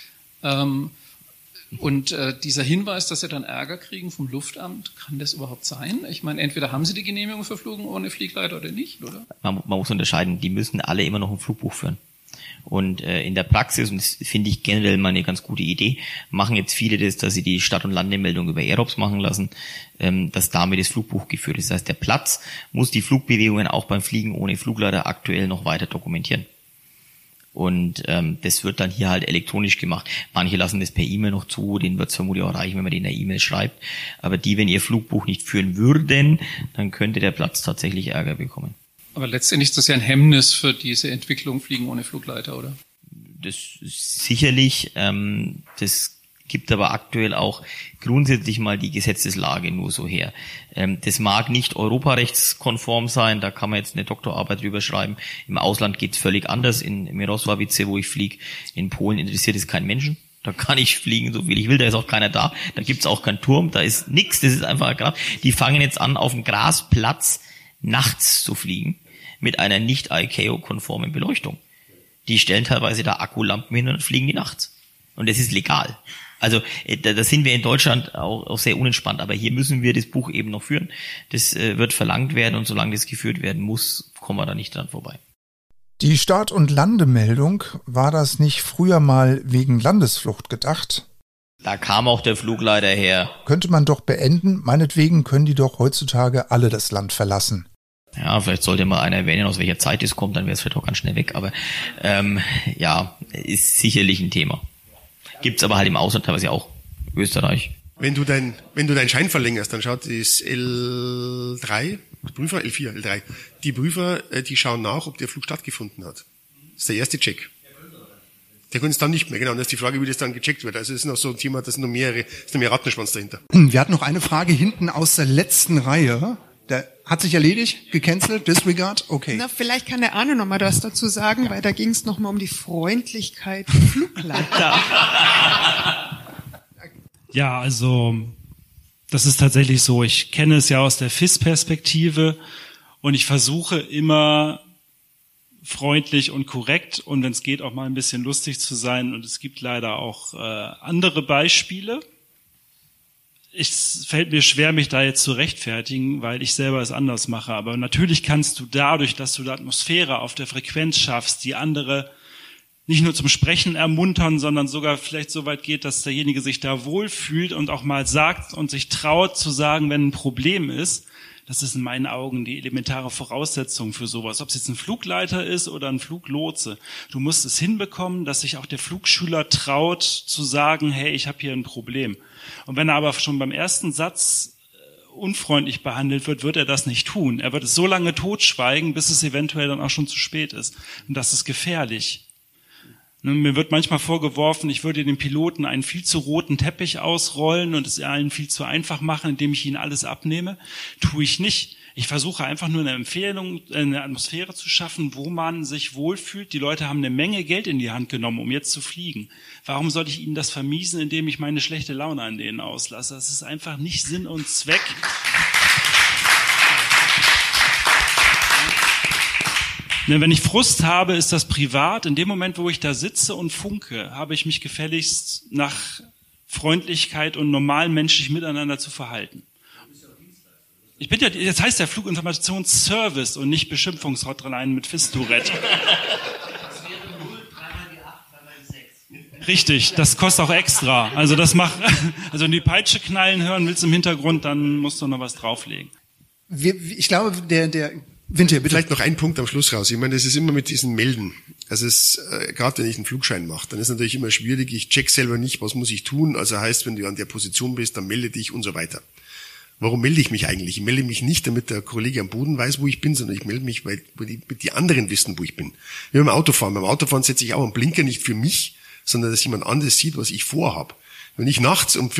Speaker 12: Und dieser Hinweis, dass sie dann Ärger kriegen vom Luftamt, kann das überhaupt sein? Ich meine, entweder haben sie die Genehmigung für Flüge ohne Fliegleiter oder nicht, oder?
Speaker 7: Man muss unterscheiden, die müssen alle immer noch ein Flugbuch führen. Und in der Praxis, und das finde ich generell mal eine ganz gute Idee, machen jetzt viele das, dass sie die Start- und Landemeldung über Aerops machen lassen, dass damit das Flugbuch geführt ist. Das heißt, der Platz muss die Flugbewegungen auch beim Fliegen ohne Flugleiter aktuell noch weiter dokumentieren. Und das wird dann hier halt elektronisch gemacht. Manche lassen das per E-Mail noch zu, denen wird es vermutlich auch reichen, wenn man denen eine E-Mail schreibt. Aber die, wenn ihr Flugbuch nicht führen würden, dann könnte der Platz tatsächlich Ärger bekommen.
Speaker 12: Aber letztendlich ist das ja ein Hemmnis für diese Entwicklung Fliegen ohne Flugleiter, oder?
Speaker 7: Das sicherlich, das gibt aber aktuell auch grundsätzlich mal die Gesetzeslage nur so her. Das mag nicht europarechtskonform sein, da kann man jetzt eine Doktorarbeit drüber schreiben. Im Ausland geht's völlig anders. In Mirosławice, wo ich fliege, in Polen interessiert es keinen Menschen. Da kann ich fliegen, so viel ich will, da ist auch keiner da. Da gibt's auch keinen Turm, da ist nix, das ist einfach Gras. Die fangen jetzt an, auf dem Grasplatz nachts zu fliegen mit einer nicht ICAO-konformen Beleuchtung. Die stellen teilweise da Akkulampen hin und fliegen die nachts. Und das ist legal. Also da sind wir in Deutschland auch sehr unentspannt, aber hier müssen wir das Buch eben noch führen. Das wird verlangt werden und solange das geführt werden muss, kommen wir da nicht dran vorbei.
Speaker 1: Die Start- und Landemeldung, war das nicht früher mal wegen Landesflucht gedacht?
Speaker 7: Da kam auch der Flugleiter her.
Speaker 1: Könnte man doch beenden, meinetwegen können die doch heutzutage alle das Land verlassen.
Speaker 7: Ja, vielleicht sollte mal einer erwähnen, aus welcher Zeit es kommt, dann wäre es vielleicht auch ganz schnell weg, aber ja, ist sicherlich ein Thema. Gibt's aber halt im Ausland teilweise auch. Österreich.
Speaker 5: Wenn du deinen Schein verlängerst, dann schaut das L3, Prüfer, L4, L3. Die Prüfer, die schauen nach, ob der Flug stattgefunden hat. Das ist der erste Check. Der können es dann nicht mehr, genau. Und das ist die Frage, wie das dann gecheckt wird. Also es ist noch so ein Thema, das sind noch mehr Rattenschwanz dahinter.
Speaker 3: Wir hatten noch eine Frage hinten aus der letzten Reihe. Der hat sich erledigt, gecancelt, disregard, okay.
Speaker 11: Na, vielleicht kann der Arne noch mal was dazu sagen, weil da ging es noch mal um die Freundlichkeit der Flugleiter.
Speaker 6: Ja, also das ist tatsächlich so. Ich kenne es ja aus der FIS-Perspektive und ich versuche immer freundlich und korrekt und wenn es geht auch mal ein bisschen lustig zu sein. Und es gibt leider auch andere Beispiele. Es fällt mir schwer, mich da jetzt zu rechtfertigen, weil ich selber es anders mache. Aber natürlich kannst du dadurch, dass du die Atmosphäre auf der Frequenz schaffst, die andere nicht nur zum Sprechen ermuntern, sondern sogar vielleicht so weit geht, dass derjenige sich da wohlfühlt und auch mal sagt und sich traut zu sagen, wenn ein Problem ist. Das ist in meinen Augen die elementare Voraussetzung für sowas. Ob es jetzt ein Flugleiter ist oder ein Fluglotse. Du musst es hinbekommen, dass sich auch der Flugschüler traut zu sagen, hey, ich habe hier ein Problem. Und wenn er aber schon beim ersten Satz unfreundlich behandelt wird, wird er das nicht tun. Er wird es so lange totschweigen, bis es eventuell dann auch schon zu spät ist. Und das ist gefährlich. Mir wird manchmal vorgeworfen, ich würde den Piloten einen viel zu roten Teppich ausrollen und es allen viel zu einfach machen, indem ich ihnen alles abnehme. Tue ich nicht. Ich versuche einfach nur eine Atmosphäre zu schaffen, wo man sich wohlfühlt. Die Leute haben eine Menge Geld in die Hand genommen, um jetzt zu fliegen. Warum sollte ich ihnen das vermiesen, indem ich meine schlechte Laune an denen auslasse? Das ist einfach nicht Sinn und Zweck. Wenn ich Frust habe, ist das privat. In dem Moment, wo ich da sitze und funke, habe ich mich gefälligst nach Freundlichkeit und normalen menschlichen Miteinander zu verhalten. Ich bin ja, jetzt heißt der Fluginformationsservice und nicht Beschimpfungshotline mit Fist-Tourette. Richtig, das kostet auch extra. Also wenn du die Peitsche knallen hören willst im Hintergrund, dann musst du noch was drauflegen.
Speaker 3: Ich glaube, der Winter, bitte.
Speaker 5: Vielleicht noch ein Punkt am Schluss raus. Ich meine, das ist immer mit diesen Melden. Also gerade wenn ich einen Flugschein mache, dann ist es natürlich immer schwierig. Ich check selber nicht, was muss ich tun. Also heißt, wenn du an der Position bist, dann melde dich und so weiter. Warum melde ich mich eigentlich? Ich melde mich nicht, damit der Kollege am Boden weiß, wo ich bin, sondern ich melde mich, weil die anderen wissen, wo ich bin. Wie beim Autofahren. Beim Autofahren setze ich auch einen Blinker nicht für mich, sondern dass jemand anderes sieht, was ich vorhab. Wenn ich nachts um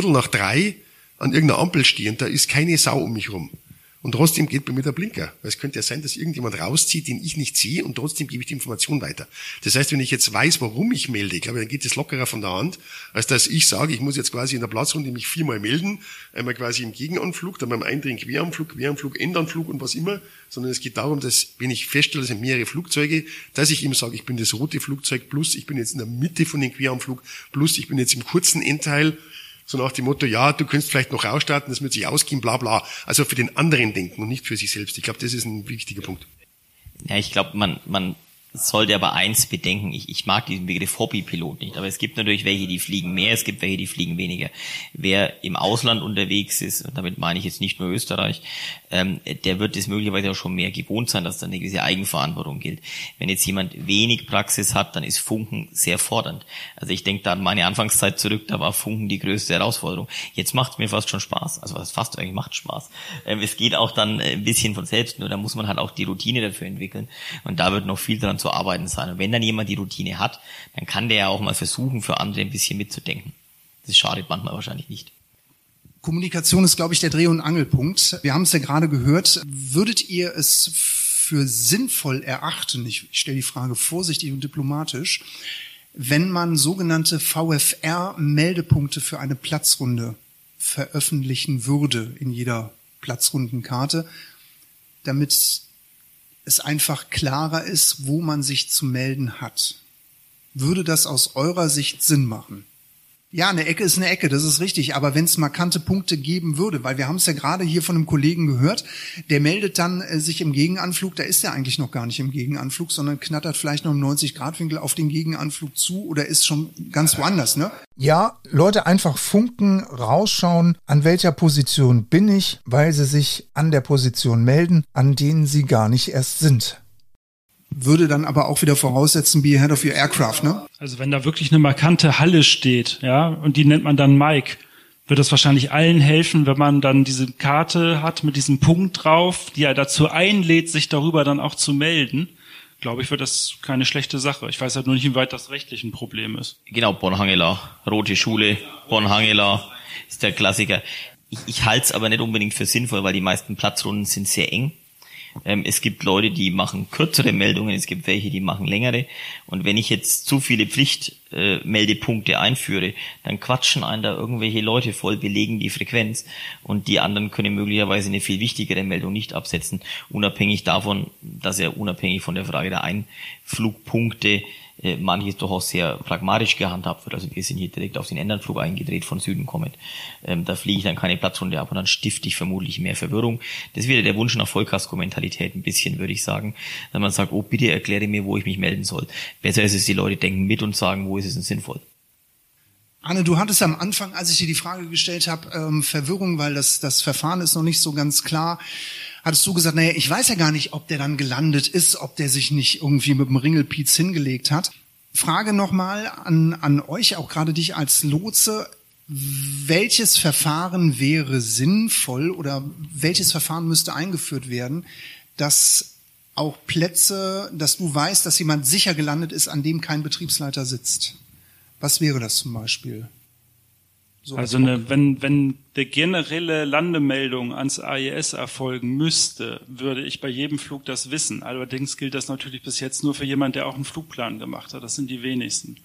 Speaker 5: 2:45 an irgendeiner Ampel stehe und da ist keine Sau um mich rum, und trotzdem geht bei mir der Blinker. Weil es könnte ja sein, dass irgendjemand rauszieht, den ich nicht sehe, und trotzdem gebe ich die Information weiter. Das heißt, wenn ich jetzt weiß, warum ich melde, ich glaube, dann geht es lockerer von der Hand, als dass ich sage, ich muss jetzt quasi in der Platzrunde mich 4-mal melden, einmal quasi im Gegenanflug, dann beim Eindringen Queranflug, Endanflug und was immer, sondern es geht darum, dass, wenn ich feststelle, es sind mehrere Flugzeuge, dass ich ihm sage, ich bin das rote Flugzeug, plus ich bin jetzt in der Mitte von dem Queranflug, plus ich bin jetzt im kurzen Endteil, so nach dem Motto, ja, du könntest vielleicht noch rausstarten, das wird sich ausgehen, bla bla. Also für den anderen denken und nicht für sich selbst. Ich glaube, das ist ein wichtiger Punkt.
Speaker 7: Ja, ich glaube, man sollte aber eins bedenken. Ich mag diesen Begriff Hobbypilot nicht, aber es gibt natürlich welche, die fliegen mehr, es gibt welche, die fliegen weniger. Wer im Ausland unterwegs ist, und damit meine ich jetzt nicht nur Österreich, der wird es möglicherweise auch schon mehr gewohnt sein, dass da eine gewisse Eigenverantwortung gilt. Wenn jetzt jemand wenig Praxis hat, dann ist Funken sehr fordernd. Also ich denke da an meine Anfangszeit zurück, da war Funken die größte Herausforderung. Jetzt macht es mir fast schon Spaß, also was fast eigentlich macht Spaß. Es geht auch dann ein bisschen von selbst, nur da muss man halt auch die Routine dafür entwickeln, und da wird noch viel dran zu arbeiten sein. Und wenn dann jemand die Routine hat, dann kann der ja auch mal versuchen, für andere ein bisschen mitzudenken. Das schadet manchmal wahrscheinlich nicht.
Speaker 3: Kommunikation ist, glaube ich, der Dreh- und Angelpunkt. Wir haben es ja gerade gehört. Würdet ihr es für sinnvoll erachten, ich stelle die Frage vorsichtig und diplomatisch, wenn man sogenannte VFR-Meldepunkte für eine Platzrunde veröffentlichen würde in jeder Platzrundenkarte, damit es einfach klarer ist, wo man sich zu melden hat? Würde das aus eurer Sicht Sinn machen? Ja, eine Ecke ist eine Ecke, das ist richtig. Aber wenn es markante Punkte geben würde, weil wir haben es ja gerade hier von einem Kollegen gehört, der meldet dann sich im Gegenanflug, da ist er eigentlich noch gar nicht im Gegenanflug, sondern knattert vielleicht noch im 90-Grad-Winkel auf den Gegenanflug zu oder ist schon ganz woanders, ne?
Speaker 1: Ja, Leute einfach funken, rausschauen, an welcher Position bin ich, weil sie sich an der Position melden, an denen sie gar nicht erst sind.
Speaker 3: Würde dann aber auch wieder voraussetzen, be ahead of your aircraft, ne?
Speaker 6: Also wenn da wirklich eine markante Halle steht, ja, und die nennt man dann Mike, wird das wahrscheinlich allen helfen, wenn man dann diese Karte hat mit diesem Punkt drauf, die ja dazu einlädt, sich darüber dann auch zu melden. Glaube ich, wird das keine schlechte Sache. Ich weiß halt nur nicht, wie weit das rechtlich ein Problem ist.
Speaker 7: Genau, Bonn-Hangela, Rote Schule, Bonn-Hangela ist der Klassiker. Ich halte es aber nicht unbedingt für sinnvoll, weil die meisten Platzrunden sind sehr eng. Es gibt Leute, die machen kürzere Meldungen, es gibt welche, die machen längere. Und wenn ich jetzt zu viele Pflichtmeldepunkte einführe, dann quatschen einen da irgendwelche Leute voll, belegen die Frequenz, und die anderen können möglicherweise eine viel wichtigere Meldung nicht absetzen, unabhängig davon, dass er unabhängig von der Frage der Einflugpunkte manches doch auch sehr pragmatisch gehandhabt wird. Also wir sind hier direkt auf den Endanflug eingedreht, von Süden kommend. Da fliege ich dann keine Platzrunde ab und dann stifte ich vermutlich mehr Verwirrung. Das wäre der Wunsch nach Vollkasko-Mentalität ein bisschen, würde ich sagen. Wenn man sagt, oh, bitte erkläre mir, wo ich mich melden soll. Besser ist es, die Leute denken mit und sagen, wo ist es denn sinnvoll.
Speaker 3: Anne, du hattest am Anfang, als ich dir die Frage gestellt habe, Verwirrung, weil das Verfahren ist noch nicht so ganz klar. Hattest du gesagt, naja, ich weiß ja gar nicht, ob der dann gelandet ist, ob der sich nicht irgendwie mit dem Ringelpiez hingelegt hat. Frage nochmal an euch, auch gerade dich als Lotse. Welches Verfahren wäre sinnvoll oder welches Verfahren müsste eingeführt werden, dass auch Plätze, dass du weißt, dass jemand sicher gelandet ist, an dem kein Betriebsleiter sitzt? Was wäre das zum Beispiel? So,
Speaker 6: also wenn der generelle Landemeldung ans AIS erfolgen müsste, würde ich bei jedem Flug das wissen. Allerdings gilt das natürlich bis jetzt nur für jemanden, der auch einen Flugplan gemacht hat. Das sind die wenigsten.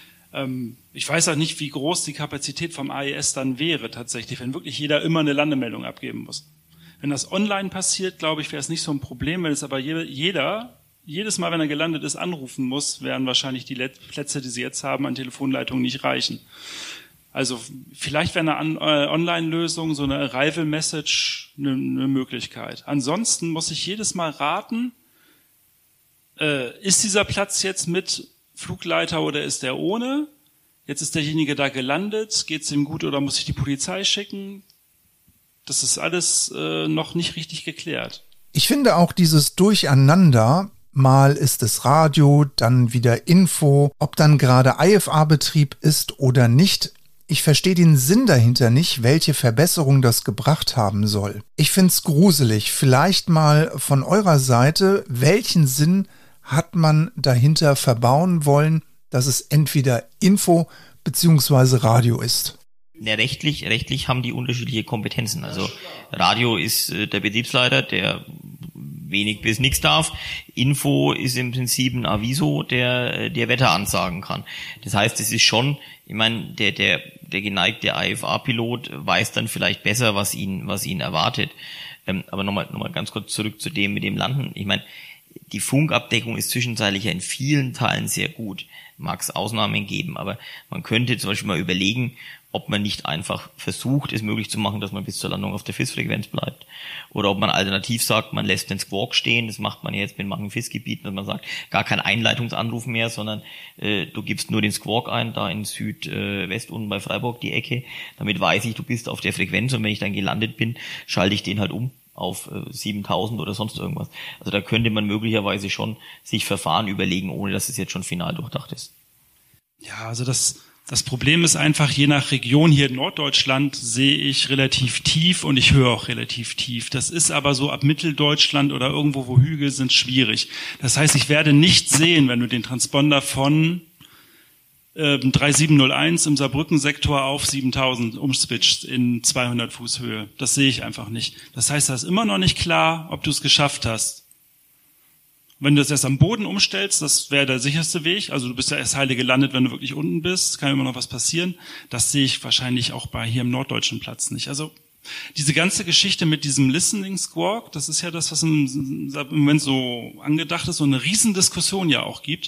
Speaker 6: Ich weiß auch nicht, wie groß die Kapazität vom AIS dann wäre tatsächlich, wenn wirklich jeder immer eine Landemeldung abgeben muss. Wenn das online passiert, glaube ich, wäre es nicht so ein Problem. Wenn es aber jeder jedes Mal, wenn er gelandet ist, anrufen muss, werden wahrscheinlich die Plätze, die sie jetzt haben, an Telefonleitungen nicht reichen. Also vielleicht wäre eine Online-Lösung, so eine Arrival-Message eine Möglichkeit. Ansonsten muss ich jedes Mal raten, ist dieser Platz jetzt mit Flugleiter oder ist der ohne? Jetzt ist derjenige da gelandet, geht's ihm gut oder muss ich die Polizei schicken? Das ist alles noch nicht richtig geklärt.
Speaker 1: Ich finde auch dieses Durcheinander, mal ist es Radio, dann wieder Info, ob dann gerade IFA-Betrieb ist oder nicht. Ich verstehe den Sinn dahinter nicht, welche Verbesserung das gebracht haben soll. Ich find's gruselig. Vielleicht mal von eurer Seite, welchen Sinn hat man dahinter verbauen wollen, dass es entweder Info bzw. Radio ist?
Speaker 7: Ja, rechtlich haben die unterschiedliche Kompetenzen. Also Radio ist der Betriebsleiter, der wenig bis nichts darf. Info ist im Prinzip ein Aviso, der Wetter ansagen kann. Das heißt, es ist schon, ich meine, der geneigte IFA-Pilot weiß dann vielleicht besser, was ihn erwartet. Aber nochmal ganz kurz zurück zu dem mit dem Landen. Ich meine, die Funkabdeckung ist zwischenzeitlich ja in vielen Teilen sehr gut. Mag es Ausnahmen geben, aber man könnte zum Beispiel mal überlegen, ob man nicht einfach versucht, es möglich zu machen, dass man bis zur Landung auf der FIS-Frequenz bleibt. Oder ob man alternativ sagt, man lässt den Squawk stehen, das macht man jetzt mit manchen FIS-Gebieten, dass man sagt, gar kein Einleitungsanruf mehr, sondern du gibst nur den Squawk ein, da in Südwest unten bei Freiburg die Ecke. Damit weiß ich, du bist auf der Frequenz und wenn ich dann gelandet bin, schalte ich den halt um auf 7000 oder sonst irgendwas. Also da könnte man möglicherweise schon sich Verfahren überlegen, ohne dass es jetzt schon final durchdacht ist.
Speaker 6: Ja, also das Problem ist einfach, je nach Region hier in Norddeutschland sehe ich relativ tief und ich höre auch relativ tief. Das ist aber so ab Mitteldeutschland oder irgendwo, wo Hügel sind, schwierig. Das heißt, ich werde nicht sehen, wenn du den Transponder von 3701 im Saarbrücken-Sektor auf 7000 umswitcht in 200 Fuß Höhe. Das sehe ich einfach nicht. Das heißt, da ist immer noch nicht klar, ob du es geschafft hast. Wenn du das erst am Boden umstellst, das wäre der sicherste Weg. Also du bist ja erst heile gelandet, wenn du wirklich unten bist. Kann immer noch was passieren. Das sehe ich wahrscheinlich auch bei hier im norddeutschen Platz nicht. Also diese ganze Geschichte mit diesem Listening Squawk, das ist ja das, was im Moment so angedacht ist, so eine Riesendiskussion ja auch gibt.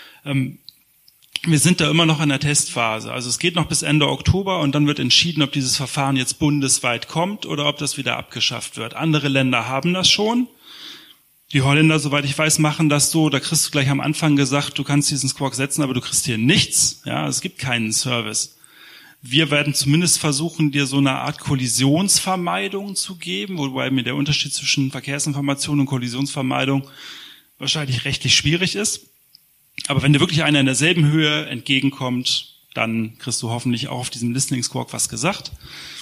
Speaker 6: Wir sind da immer noch in der Testphase. Also es geht noch bis Ende Oktober und dann wird entschieden, ob dieses Verfahren jetzt bundesweit kommt oder ob das wieder abgeschafft wird. Andere Länder haben das schon. Die Holländer, soweit ich weiß, machen das so. Da kriegst du gleich am Anfang gesagt, du kannst diesen Squawk setzen, aber du kriegst hier nichts. Ja, es gibt keinen Service. Wir werden zumindest versuchen, dir so eine Art Kollisionsvermeidung zu geben, wobei mir der Unterschied zwischen Verkehrsinformation und Kollisionsvermeidung wahrscheinlich rechtlich schwierig ist. Aber wenn dir wirklich einer in derselben Höhe entgegenkommt, dann kriegst du hoffentlich auch auf diesem Listening Squawk was gesagt.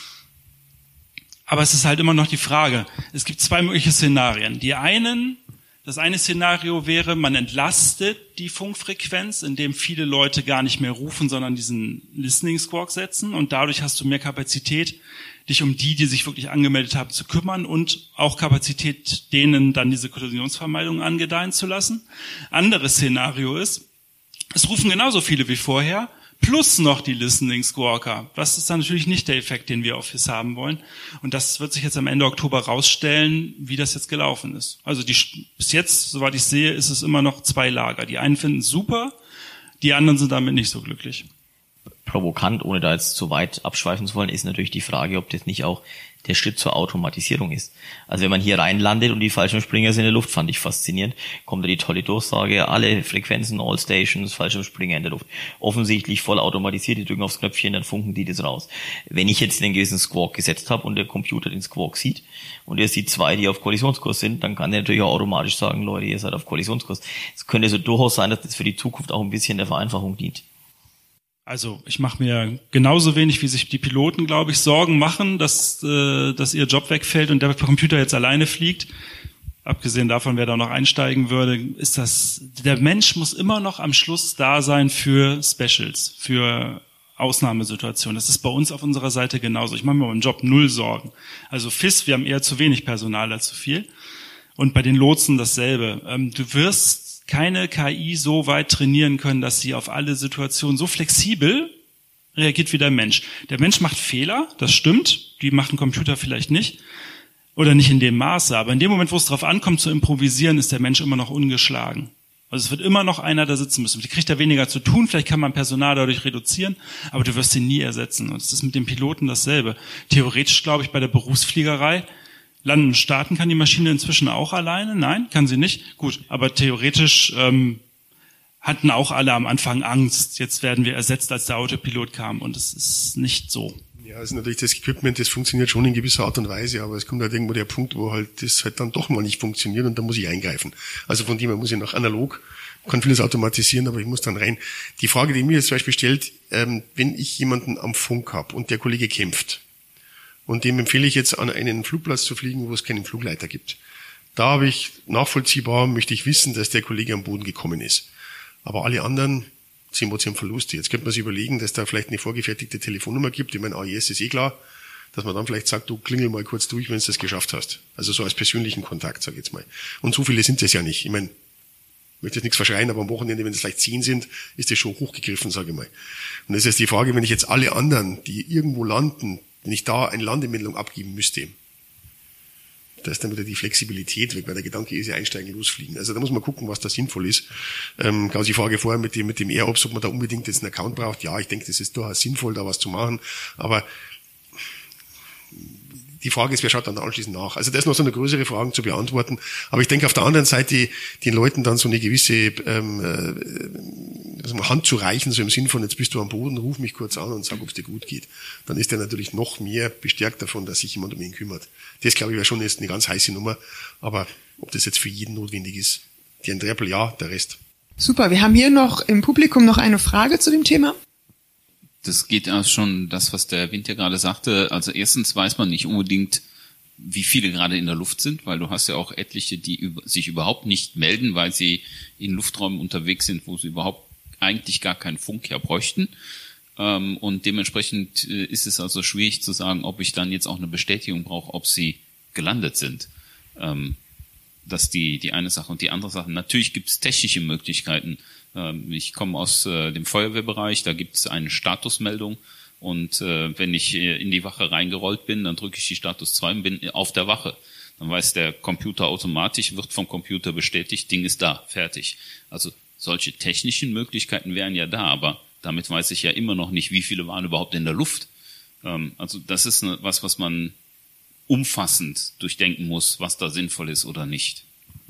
Speaker 6: Aber es ist halt immer noch die Frage, es gibt zwei mögliche Szenarien. Das eine Szenario wäre, man entlastet die Funkfrequenz, indem viele Leute gar nicht mehr rufen, sondern diesen Listening Squawk setzen und dadurch hast du mehr Kapazität, dich um die sich wirklich angemeldet haben, zu kümmern und auch Kapazität, denen dann diese Kollisionsvermeidung angedeihen zu lassen. Anderes Szenario ist, es rufen genauso viele wie vorher, plus noch die Listening Squawker. Das ist dann natürlich nicht der Effekt, den wir auf FIS haben wollen. Und das wird sich jetzt am Ende Oktober rausstellen, wie das jetzt gelaufen ist. Also bis jetzt, soweit ich sehe, ist es immer noch zwei Lager. Die einen finden es super, die anderen sind damit nicht so glücklich.
Speaker 7: Provokant, ohne da jetzt zu weit abschweifen zu wollen, ist natürlich die Frage, ob das nicht auch der Schritt zur Automatisierung ist. Also wenn man hier reinlandet und die Fallschirmspringer sind in der Luft, fand ich faszinierend, kommt da die tolle Durchsage, alle Frequenzen, all Stations, Fallschirmspringer in der Luft. Offensichtlich voll automatisiert, die drücken aufs Knöpfchen, dann funken die das raus. Wenn ich jetzt den gewissen Squawk gesetzt habe und der Computer den Squawk sieht und er sieht zwei, die auf Kollisionskurs sind, dann kann er natürlich auch automatisch sagen, Leute, ihr seid auf Kollisionskurs. Es könnte so durchaus sein, dass das für die Zukunft auch ein bisschen der Vereinfachung dient.
Speaker 6: Also ich mache mir genauso wenig, wie sich die Piloten, glaube ich, Sorgen machen, dass ihr Job wegfällt und der Computer jetzt alleine fliegt. Abgesehen davon, wer da noch einsteigen würde, ist der Mensch muss immer noch am Schluss da sein für Specials, für Ausnahmesituationen. Das ist bei uns auf unserer Seite genauso. Ich mache mir beim Job null Sorgen. Also FIS, wir haben eher zu wenig Personal als zu viel. Und bei den Lotsen dasselbe. Du wirst keine KI so weit trainieren können, dass sie auf alle Situationen so flexibel reagiert wie der Mensch. Der Mensch macht Fehler, das stimmt, die macht ein Computer vielleicht nicht. Oder nicht in dem Maße, aber in dem Moment, wo es drauf ankommt zu improvisieren, ist der Mensch immer noch ungeschlagen. Also es wird immer noch einer da sitzen müssen. Die kriegt da weniger zu tun, vielleicht kann man Personal dadurch reduzieren, aber du wirst ihn nie ersetzen. Und es ist mit dem Piloten dasselbe. Theoretisch, glaube ich, bei der Berufsfliegerei, landen und starten kann die Maschine inzwischen auch alleine. Nein, kann sie nicht. Gut, aber theoretisch hatten auch alle am Anfang Angst. Jetzt werden wir ersetzt, als der Autopilot kam. Und es ist nicht so.
Speaker 5: Ja, also natürlich das Equipment, das funktioniert schon in gewisser Art und Weise, aber es kommt halt irgendwo der Punkt, wo halt das halt dann doch mal nicht funktioniert und da muss ich eingreifen. Also von dem her muss ich noch analog, kann vieles automatisieren, aber ich muss dann rein. Die Frage, die mir jetzt zum Beispiel stellt, wenn ich jemanden am Funk habe und der Kollege kämpft und dem empfehle ich jetzt an einen Flugplatz zu fliegen, wo es keinen Flugleiter gibt. Da habe ich nachvollziehbar, möchte ich wissen, dass der Kollege am Boden gekommen ist. Aber alle anderen 10% Verluste. Jetzt könnte man sich überlegen, dass da vielleicht eine vorgefertigte Telefonnummer gibt. Ich meine, AIS ist klar, dass man dann vielleicht sagt, du klingel mal kurz durch, wenn du das geschafft hast. Also so als persönlichen Kontakt, sag ich jetzt mal. Und so viele sind es ja nicht. Ich meine, ich möchte jetzt nichts verschreien, aber am Wochenende, wenn es vielleicht 10 sind, ist das schon hochgegriffen, sage ich mal. Und das ist jetzt die Frage, wenn ich jetzt alle anderen, die irgendwo landen, wenn ich da eine Landemeldung abgeben müsste, da ist dann wieder die Flexibilität weg, weil der Gedanke ist ja einsteigen, losfliegen. Also da muss man gucken, was da sinnvoll ist. Ganz die Frage vorher mit dem AirOps, ob man da unbedingt jetzt einen Account braucht. Ja, ich denke, das ist durchaus sinnvoll, da was zu machen. Aber die Frage ist, wer schaut dann anschließend nach? Also das ist noch so eine größere Frage zu beantworten. Aber ich denke auf der anderen Seite, den Leuten dann so eine gewisse Hand zu reichen, so im Sinn von, jetzt bist du am Boden, ruf mich kurz an und sag, ob es dir gut geht. Dann ist er natürlich noch mehr bestärkt davon, dass sich jemand um ihn kümmert. Das, glaube ich, wäre schon jetzt eine ganz heiße Nummer. Aber ob das jetzt für jeden notwendig ist, die ein Treppel, ja, der Rest.
Speaker 2: Super, wir haben hier noch im Publikum noch eine Frage zu dem Thema.
Speaker 9: Das geht ja schon das, was der Wind ja gerade sagte. Also erstens weiß man nicht unbedingt, wie viele gerade in der Luft sind, weil du hast ja auch etliche, die sich überhaupt nicht melden, weil sie in Lufträumen unterwegs sind, wo sie überhaupt eigentlich gar keinen Funk ja bräuchten. Und dementsprechend ist es also schwierig zu sagen, ob ich dann jetzt auch eine Bestätigung brauche, ob sie gelandet sind. Das ist die eine Sache. Und die andere Sache, natürlich gibt es technische Möglichkeiten. Ich komme aus dem Feuerwehrbereich, da gibt es eine Statusmeldung und wenn ich in die Wache reingerollt bin, dann drücke ich die Status 2 und bin auf der Wache. Dann weiß der Computer automatisch, wird vom Computer bestätigt, Ding ist da, fertig. Also solche technischen Möglichkeiten wären ja da, aber damit weiß ich ja immer noch nicht, wie viele waren überhaupt in der Luft. Also das ist was man umfassend durchdenken muss, was da sinnvoll ist oder nicht.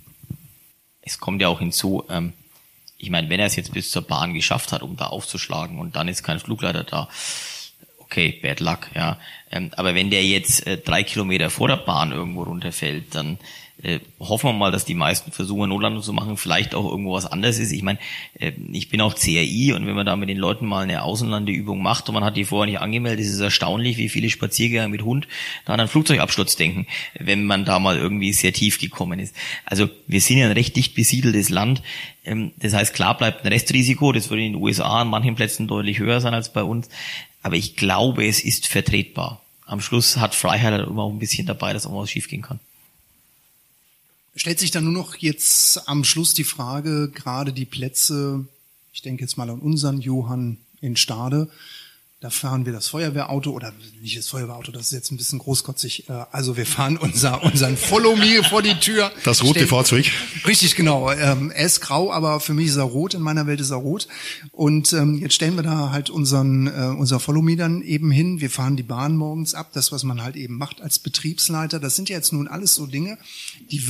Speaker 7: Es kommt ja auch hinzu, ich meine, wenn er es jetzt bis zur Bahn geschafft hat, um da aufzuschlagen und dann ist kein Flugleiter da, okay, bad luck, ja. Aber wenn der jetzt 3 Kilometer vor der Bahn irgendwo runterfällt, dann hoffen wir mal, dass die meisten versuchen, eine Notlandung zu machen, vielleicht auch irgendwo was anderes ist. Ich meine, ich bin auch CRI und wenn man da mit den Leuten mal eine Außenlandeübung macht und man hat die vorher nicht angemeldet, ist es erstaunlich, wie viele Spaziergänger mit Hund da an einen Flugzeugabsturz denken, wenn man da mal irgendwie sehr tief gekommen ist. Also wir sind ja ein recht dicht besiedeltes Land. Das heißt, klar bleibt ein Restrisiko, das würde in den USA an manchen Plätzen deutlich höher sein als bei uns. Aber ich glaube, es ist vertretbar. Am Schluss hat Freiheit halt immer auch ein bisschen dabei, dass auch was schiefgehen kann.
Speaker 3: Stellt sich dann nur noch jetzt am Schluss die Frage, gerade die Plätze, ich denke jetzt mal an unseren Johann in Stade, da fahren wir das Feuerwehrauto, oder nicht das Feuerwehrauto, das ist jetzt ein bisschen großkotzig, also wir fahren unseren Follow Me vor die Tür.
Speaker 5: Das rote Fahrzeug.
Speaker 3: Richtig, genau. Er ist grau, aber für mich ist er rot, in meiner Welt ist er rot. Und jetzt stellen wir da halt unser Follow Me dann eben hin. Wir fahren die Bahn morgens ab, das, was man halt eben macht als Betriebsleiter. Das sind ja jetzt nun alles so Dinge, die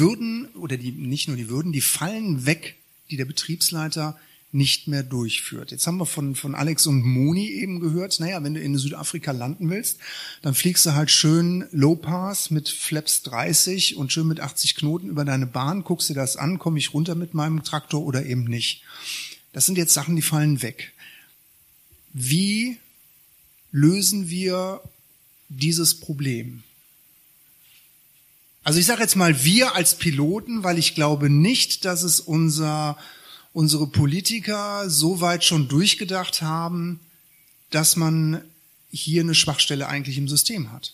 Speaker 3: fallen weg, die der Betriebsleiter nicht mehr durchführt. Jetzt haben wir von Alex und Moni eben gehört, naja, wenn du in Südafrika landen willst, dann fliegst du halt schön Low Pass mit Flaps 30 und schön mit 80 Knoten über deine Bahn, guckst dir das an, komme ich runter mit meinem Traktor oder eben nicht. Das sind jetzt Sachen, die fallen weg. Wie lösen wir dieses Problem? Also ich sage jetzt mal wir als Piloten, weil ich glaube nicht, dass es unsere Politiker so weit schon durchgedacht haben, dass man hier eine Schwachstelle eigentlich im System hat.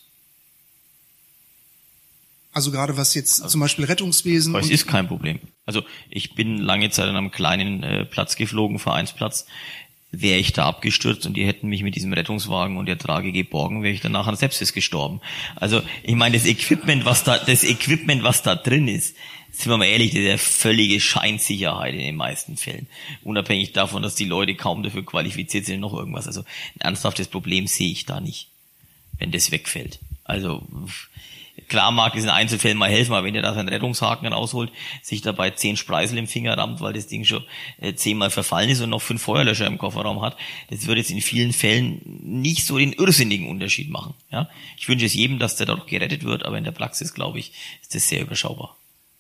Speaker 3: Also gerade was jetzt zum Beispiel Rettungswesen...
Speaker 7: Aber es ist kein Problem. Also ich bin lange Zeit an einem kleinen Platz geflogen, Vereinsplatz. wäre ich da abgestürzt und die hätten mich mit diesem Rettungswagen und der Trage geborgen, wäre ich dann nachher an Sepsis gestorben. Also ich meine, das Equipment, was da drin ist, sind wir mal ehrlich, das ist ja völlige Scheinsicherheit in den meisten Fällen. Unabhängig davon, dass die Leute kaum dafür qualifiziert sind, noch irgendwas. Also ein ernsthaftes Problem sehe ich da nicht, wenn das wegfällt. Also klar mag es in Einzelfällen mal helfen, aber wenn der da seinen Rettungshaken rausholt, sich dabei 10 Spreisel im Finger rammt, weil das Ding schon 10-mal verfallen ist und noch 5 Feuerlöscher im Kofferraum hat, das würde jetzt in vielen Fällen nicht so den irrsinnigen Unterschied machen. Ja? Ich wünsche es jedem, dass der da doch gerettet wird, aber in der Praxis, glaube ich, ist das sehr überschaubar.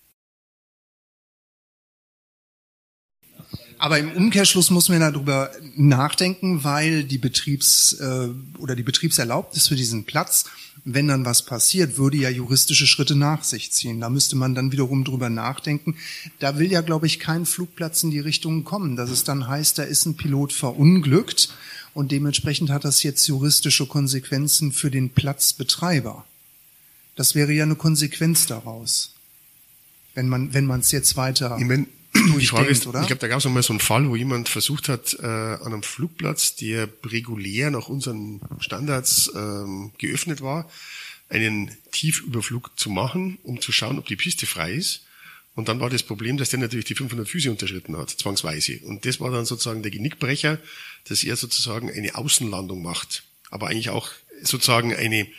Speaker 3: Aber im Umkehrschluss muss man darüber nachdenken, weil die Betriebserlaubnis für diesen Platz, wenn dann was passiert, würde ja juristische Schritte nach sich ziehen. Da müsste man dann wiederum drüber nachdenken. Da will ja, glaube ich, kein Flugplatz in die Richtung kommen, dass es dann heißt, da ist ein Pilot verunglückt und dementsprechend hat das jetzt juristische Konsequenzen für den Platzbetreiber. Das wäre ja eine Konsequenz daraus, wenn man es jetzt weiter...
Speaker 5: Die Frage ist, oder? Ich glaube, da gab es einmal so einen Fall, wo jemand versucht hat, an einem Flugplatz, der regulär nach unseren Standards geöffnet war, einen Tiefüberflug zu machen, um zu schauen, ob die Piste frei ist. Und dann war das Problem, dass der natürlich die 500 Füße unterschritten hat, zwangsweise. Und das war dann sozusagen der Genickbrecher, dass er sozusagen eine Außenlandung macht. Aber eigentlich auch sozusagen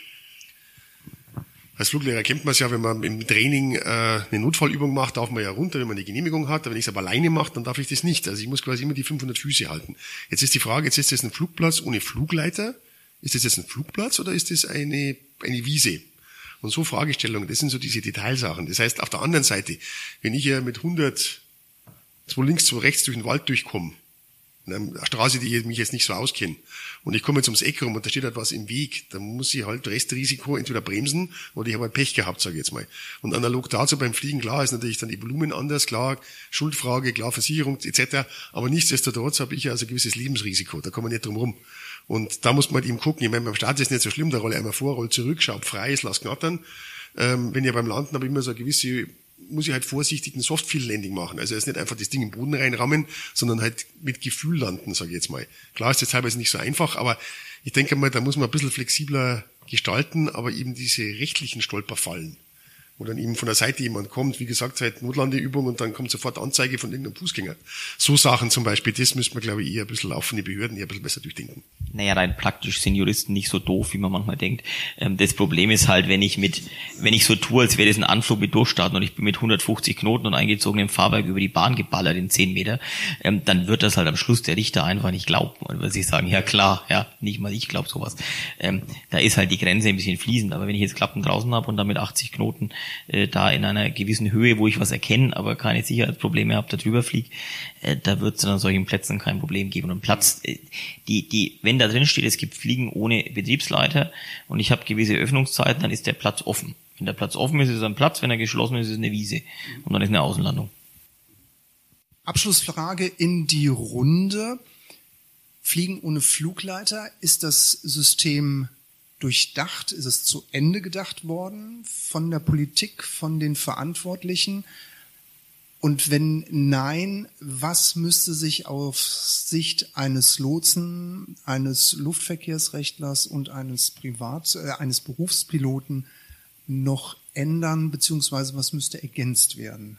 Speaker 5: als Fluglehrer kennt man es ja, wenn man im Training eine Notfallübung macht, darf man ja runter, wenn man eine Genehmigung hat. Aber wenn ich es aber alleine mache, dann darf ich das nicht. Also ich muss quasi immer die 500 Füße halten. Jetzt ist die Frage, jetzt ist das ein Flugplatz ohne Flugleiter? Ist das jetzt ein Flugplatz oder ist das eine Wiese? Und so Fragestellungen, das sind so diese Detailsachen. Das heißt, auf der anderen Seite, wenn ich ja mit 100, 2 links, 2 rechts durch den Wald durchkomme, in einer Straße, die ich mich jetzt nicht so auskenne, und ich komme jetzt ums Eck rum und da steht halt was im Weg, dann muss ich halt Restrisiko entweder bremsen oder ich habe halt Pech gehabt, sage ich jetzt mal. Und analog dazu beim Fliegen, klar, ist natürlich dann die Volumen anders, klar, Schuldfrage, klar, Versicherung etc., aber nichtsdestotrotz habe ich ja also ein gewisses Lebensrisiko, da kann man nicht drum rum. Und da muss man halt eben gucken, ich meine, beim Start ist es nicht so schlimm, da rolle ich einmal vor, roll zurück, schau, ob frei ist, lass knattern. Wenn ich beim Landen habe, immer so eine gewisse, muss ich halt vorsichtig ein Soft-Field-Landing machen. Also jetzt nicht einfach das Ding im Boden reinrammen, sondern halt mit Gefühl landen, sage ich jetzt mal. Klar ist das teilweise nicht so einfach, aber ich denke mal, da muss man ein bisschen flexibler gestalten, aber eben diese rechtlichen Stolperfallen, wo dann eben von der Seite jemand kommt, wie gesagt, halt Notlandeübung und dann kommt sofort Anzeige von irgendeinem Fußgänger. So Sachen zum Beispiel, das müsste man, glaube ich, eher ein bisschen laufende Behörden eher ein bisschen besser durchdenken.
Speaker 7: Naja, rein praktisch sind Juristen nicht so doof, wie man manchmal denkt. Das Problem ist halt, wenn ich so tue, als wäre das ein Anflug mit Durchstarten und ich bin mit 150 Knoten und eingezogenem Fahrwerk über die Bahn geballert in 10 Meter, dann wird das halt am Schluss der Richter einfach nicht glauben. Und wird sich sagen, ja klar, ja, nicht mal ich glaube sowas. Da ist halt die Grenze ein bisschen fließend. Aber wenn ich jetzt Klappen draußen habe und dann mit 80 Knoten da in einer gewissen Höhe, wo ich was erkenne, aber keine Sicherheitsprobleme habe, da drüber fliege, da wird es dann an solchen Plätzen kein Problem geben. Und Platz, wenn da drin steht, es gibt Fliegen ohne Betriebsleiter und ich habe gewisse Öffnungszeiten, dann ist der Platz offen. Wenn der Platz offen ist, ist es ein Platz, wenn er geschlossen ist, ist es eine Wiese und dann ist eine Außenlandung.
Speaker 3: Abschlussfrage in die Runde. Fliegen ohne Flugleiter, ist das System durchdacht? Ist es zu Ende gedacht worden von der Politik, von den Verantwortlichen? Und wenn nein, was müsste sich aus Sicht eines Lotsen, eines Luftverkehrsrechtlers und eines Berufspiloten noch ändern, beziehungsweise was müsste ergänzt werden?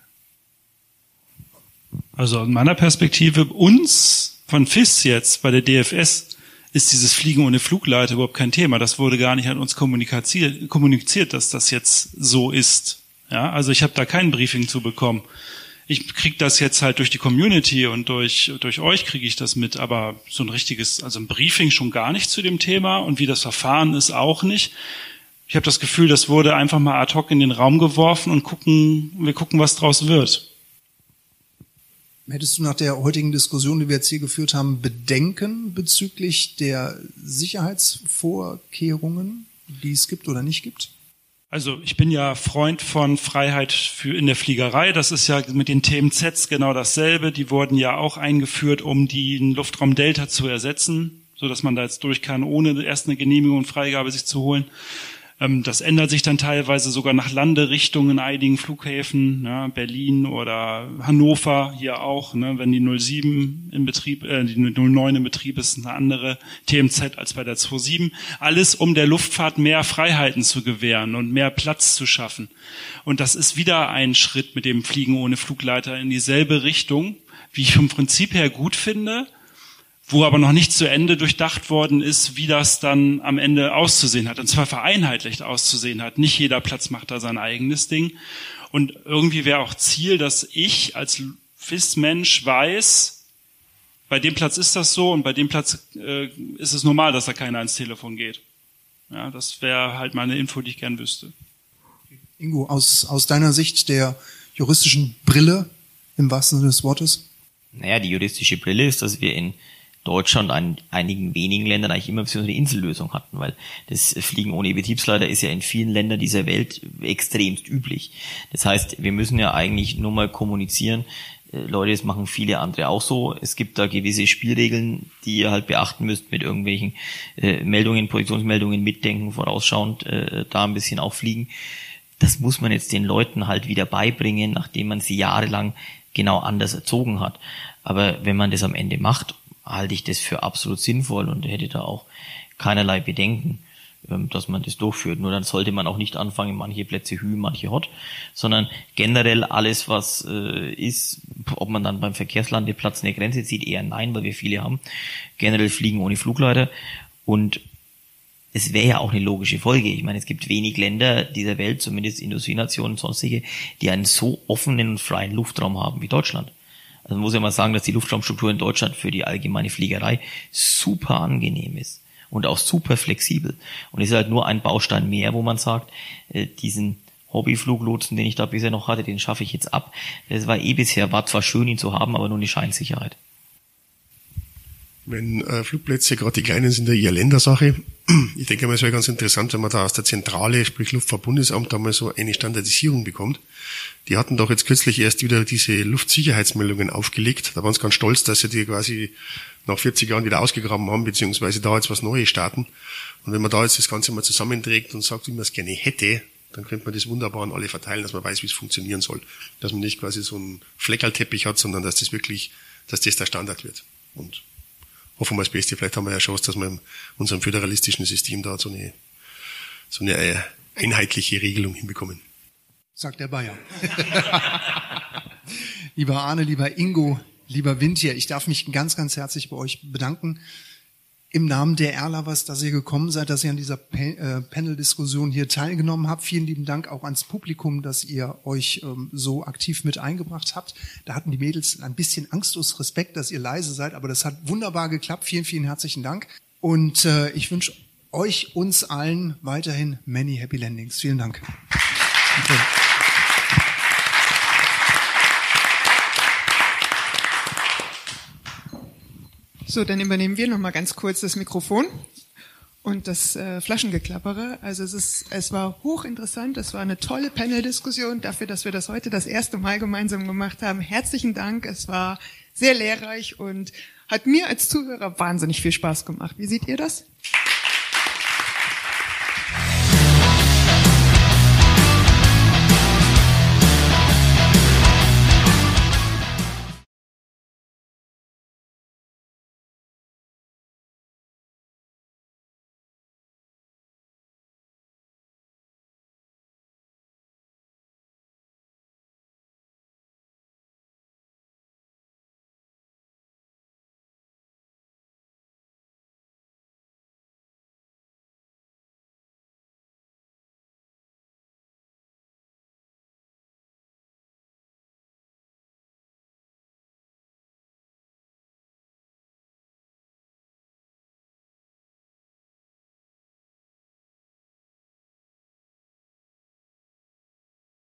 Speaker 6: Also aus meiner Perspektive, uns von FIS jetzt bei der DFS ist dieses Fliegen ohne Flugleiter überhaupt kein Thema. Das wurde gar nicht an uns kommuniziert, dass das jetzt so ist. Ja, also ich habe da kein Briefing zu bekommen. Ich kriege das jetzt halt durch die Community und durch euch kriege ich das mit, aber so ein richtiges, also ein Briefing schon gar nicht zu dem Thema und wie das Verfahren ist auch nicht. Ich habe das Gefühl, das wurde einfach mal ad hoc in den Raum geworfen und wir gucken, was draus wird.
Speaker 3: Hättest du nach der heutigen Diskussion, die wir jetzt hier geführt haben, Bedenken bezüglich der Sicherheitsvorkehrungen, die es gibt oder nicht gibt?
Speaker 6: Also ich bin ja Freund von Freiheit in der Fliegerei. Das ist ja mit den Themen Zs genau dasselbe. Die wurden ja auch eingeführt, um den Luftraum Delta zu ersetzen, so dass man da jetzt durch kann, ohne erst eine Genehmigung und Freigabe sich zu holen. Das ändert sich dann teilweise sogar nach Landerichtung in einigen Flughäfen, ne, Berlin oder Hannover hier auch, ne, wenn die 07 in Betrieb, die 09 in Betrieb ist, eine andere TMZ als bei der 27. Alles, um der Luftfahrt mehr Freiheiten zu gewähren und mehr Platz zu schaffen. Und das ist wieder ein Schritt mit dem Fliegen ohne Flugleiter in dieselbe Richtung, wie ich vom Prinzip her gut finde, wo aber noch nicht zu Ende durchdacht worden ist, wie das dann am Ende auszusehen hat. Und zwar vereinheitlicht auszusehen hat. Nicht jeder Platz macht da sein eigenes Ding. Und irgendwie wäre auch Ziel, dass ich als FIS-Mensch weiß, bei dem Platz ist das so und bei dem Platz ist es normal, dass da keiner ans Telefon geht. Ja, das wäre halt mal eine Info, die ich gern wüsste.
Speaker 1: Ingo, aus deiner Sicht der juristischen Brille, im wahrsten Sinne des Wortes?
Speaker 7: Naja, die juristische Brille ist, dass wir in Deutschland und einigen wenigen Ländern eigentlich immer so eine Insellösung hatten, weil das Fliegen ohne Betriebsleiter ist ja in vielen Ländern dieser Welt extremst üblich. Das heißt, wir müssen ja eigentlich nur mal kommunizieren, Leute, das machen viele andere auch so. Es gibt da gewisse Spielregeln, die ihr halt beachten müsst mit irgendwelchen Meldungen, Positionsmeldungen, mitdenken, vorausschauend, da ein bisschen auch fliegen. Das muss man jetzt den Leuten halt wieder beibringen, nachdem man sie jahrelang genau anders erzogen hat. Aber wenn man das am Ende macht, halte ich das für absolut sinnvoll und hätte da auch keinerlei Bedenken, dass man das durchführt. Nur dann sollte man auch nicht anfangen, manche Plätze hü, manche hot, sondern generell alles, was ist, ob man dann beim Verkehrslandeplatz eine Grenze zieht, eher nein, weil wir viele haben, generell fliegen ohne Flugleiter. Und es wäre ja auch eine logische Folge. Ich meine, es gibt wenig Länder dieser Welt, zumindest Industrienationen und sonstige, die einen so offenen und freien Luftraum haben wie Deutschland. Also man muss ja mal sagen, dass die Luftraumstruktur in Deutschland für die allgemeine Fliegerei super angenehm ist und auch super flexibel. Und es ist halt nur ein Baustein mehr, wo man sagt, diesen Hobbyfluglotsen, den ich da bisher noch hatte, den schaffe ich jetzt ab. Das war bisher, war zwar schön, ihn zu haben, aber nur eine Scheinsicherheit.
Speaker 5: Wenn Flugplätze, gerade die kleinen, sind ja eher Ländersache. Ich denke mal, es wäre ganz interessant, wenn man da aus der Zentrale, sprich Luftfahrtbundesamt, da mal so eine Standardisierung bekommt. Die hatten doch jetzt kürzlich erst wieder diese Luftsicherheitsmeldungen aufgelegt. Da waren sie ganz stolz, dass sie die quasi nach 40 Jahren wieder ausgegraben haben, beziehungsweise da jetzt was Neues starten. Und wenn man da jetzt das Ganze mal zusammenträgt und sagt, wie man es gerne hätte, dann könnte man das wunderbar an alle verteilen, dass man weiß, wie es funktionieren soll. Dass man nicht quasi so einen Fleckerlteppich hat, sondern dass das wirklich, dass das der Standard wird. Und hoffen wir das Beste, vielleicht haben wir ja Chance, dass wir in unserem föderalistischen System da so eine einheitliche Regelung hinbekommen.
Speaker 3: Sagt der Bayer. Lieber Arne, lieber Ingo, lieber Windtier, ich darf mich ganz, ganz herzlich bei euch bedanken. Im Namen der Erlovers, dass ihr gekommen seid, dass ihr an dieser Panel-Diskussion hier teilgenommen habt. Vielen lieben Dank auch ans Publikum, dass ihr euch so aktiv mit eingebracht habt. Da hatten die Mädels ein bisschen angstlos Respekt, dass ihr leise seid, aber das hat wunderbar geklappt. Vielen, vielen herzlichen Dank. Und ich wünsche euch, uns allen weiterhin many happy landings. Vielen Dank. Okay.
Speaker 11: So, dann übernehmen wir noch mal ganz kurz das Mikrofon und das Flaschengeklappere. Also es war hochinteressant, es war eine tolle Panel-Diskussion dafür, dass wir das heute das erste Mal gemeinsam gemacht haben. Herzlichen Dank, es war sehr lehrreich und hat mir als Zuhörer wahnsinnig viel Spaß gemacht. Wie seht ihr das?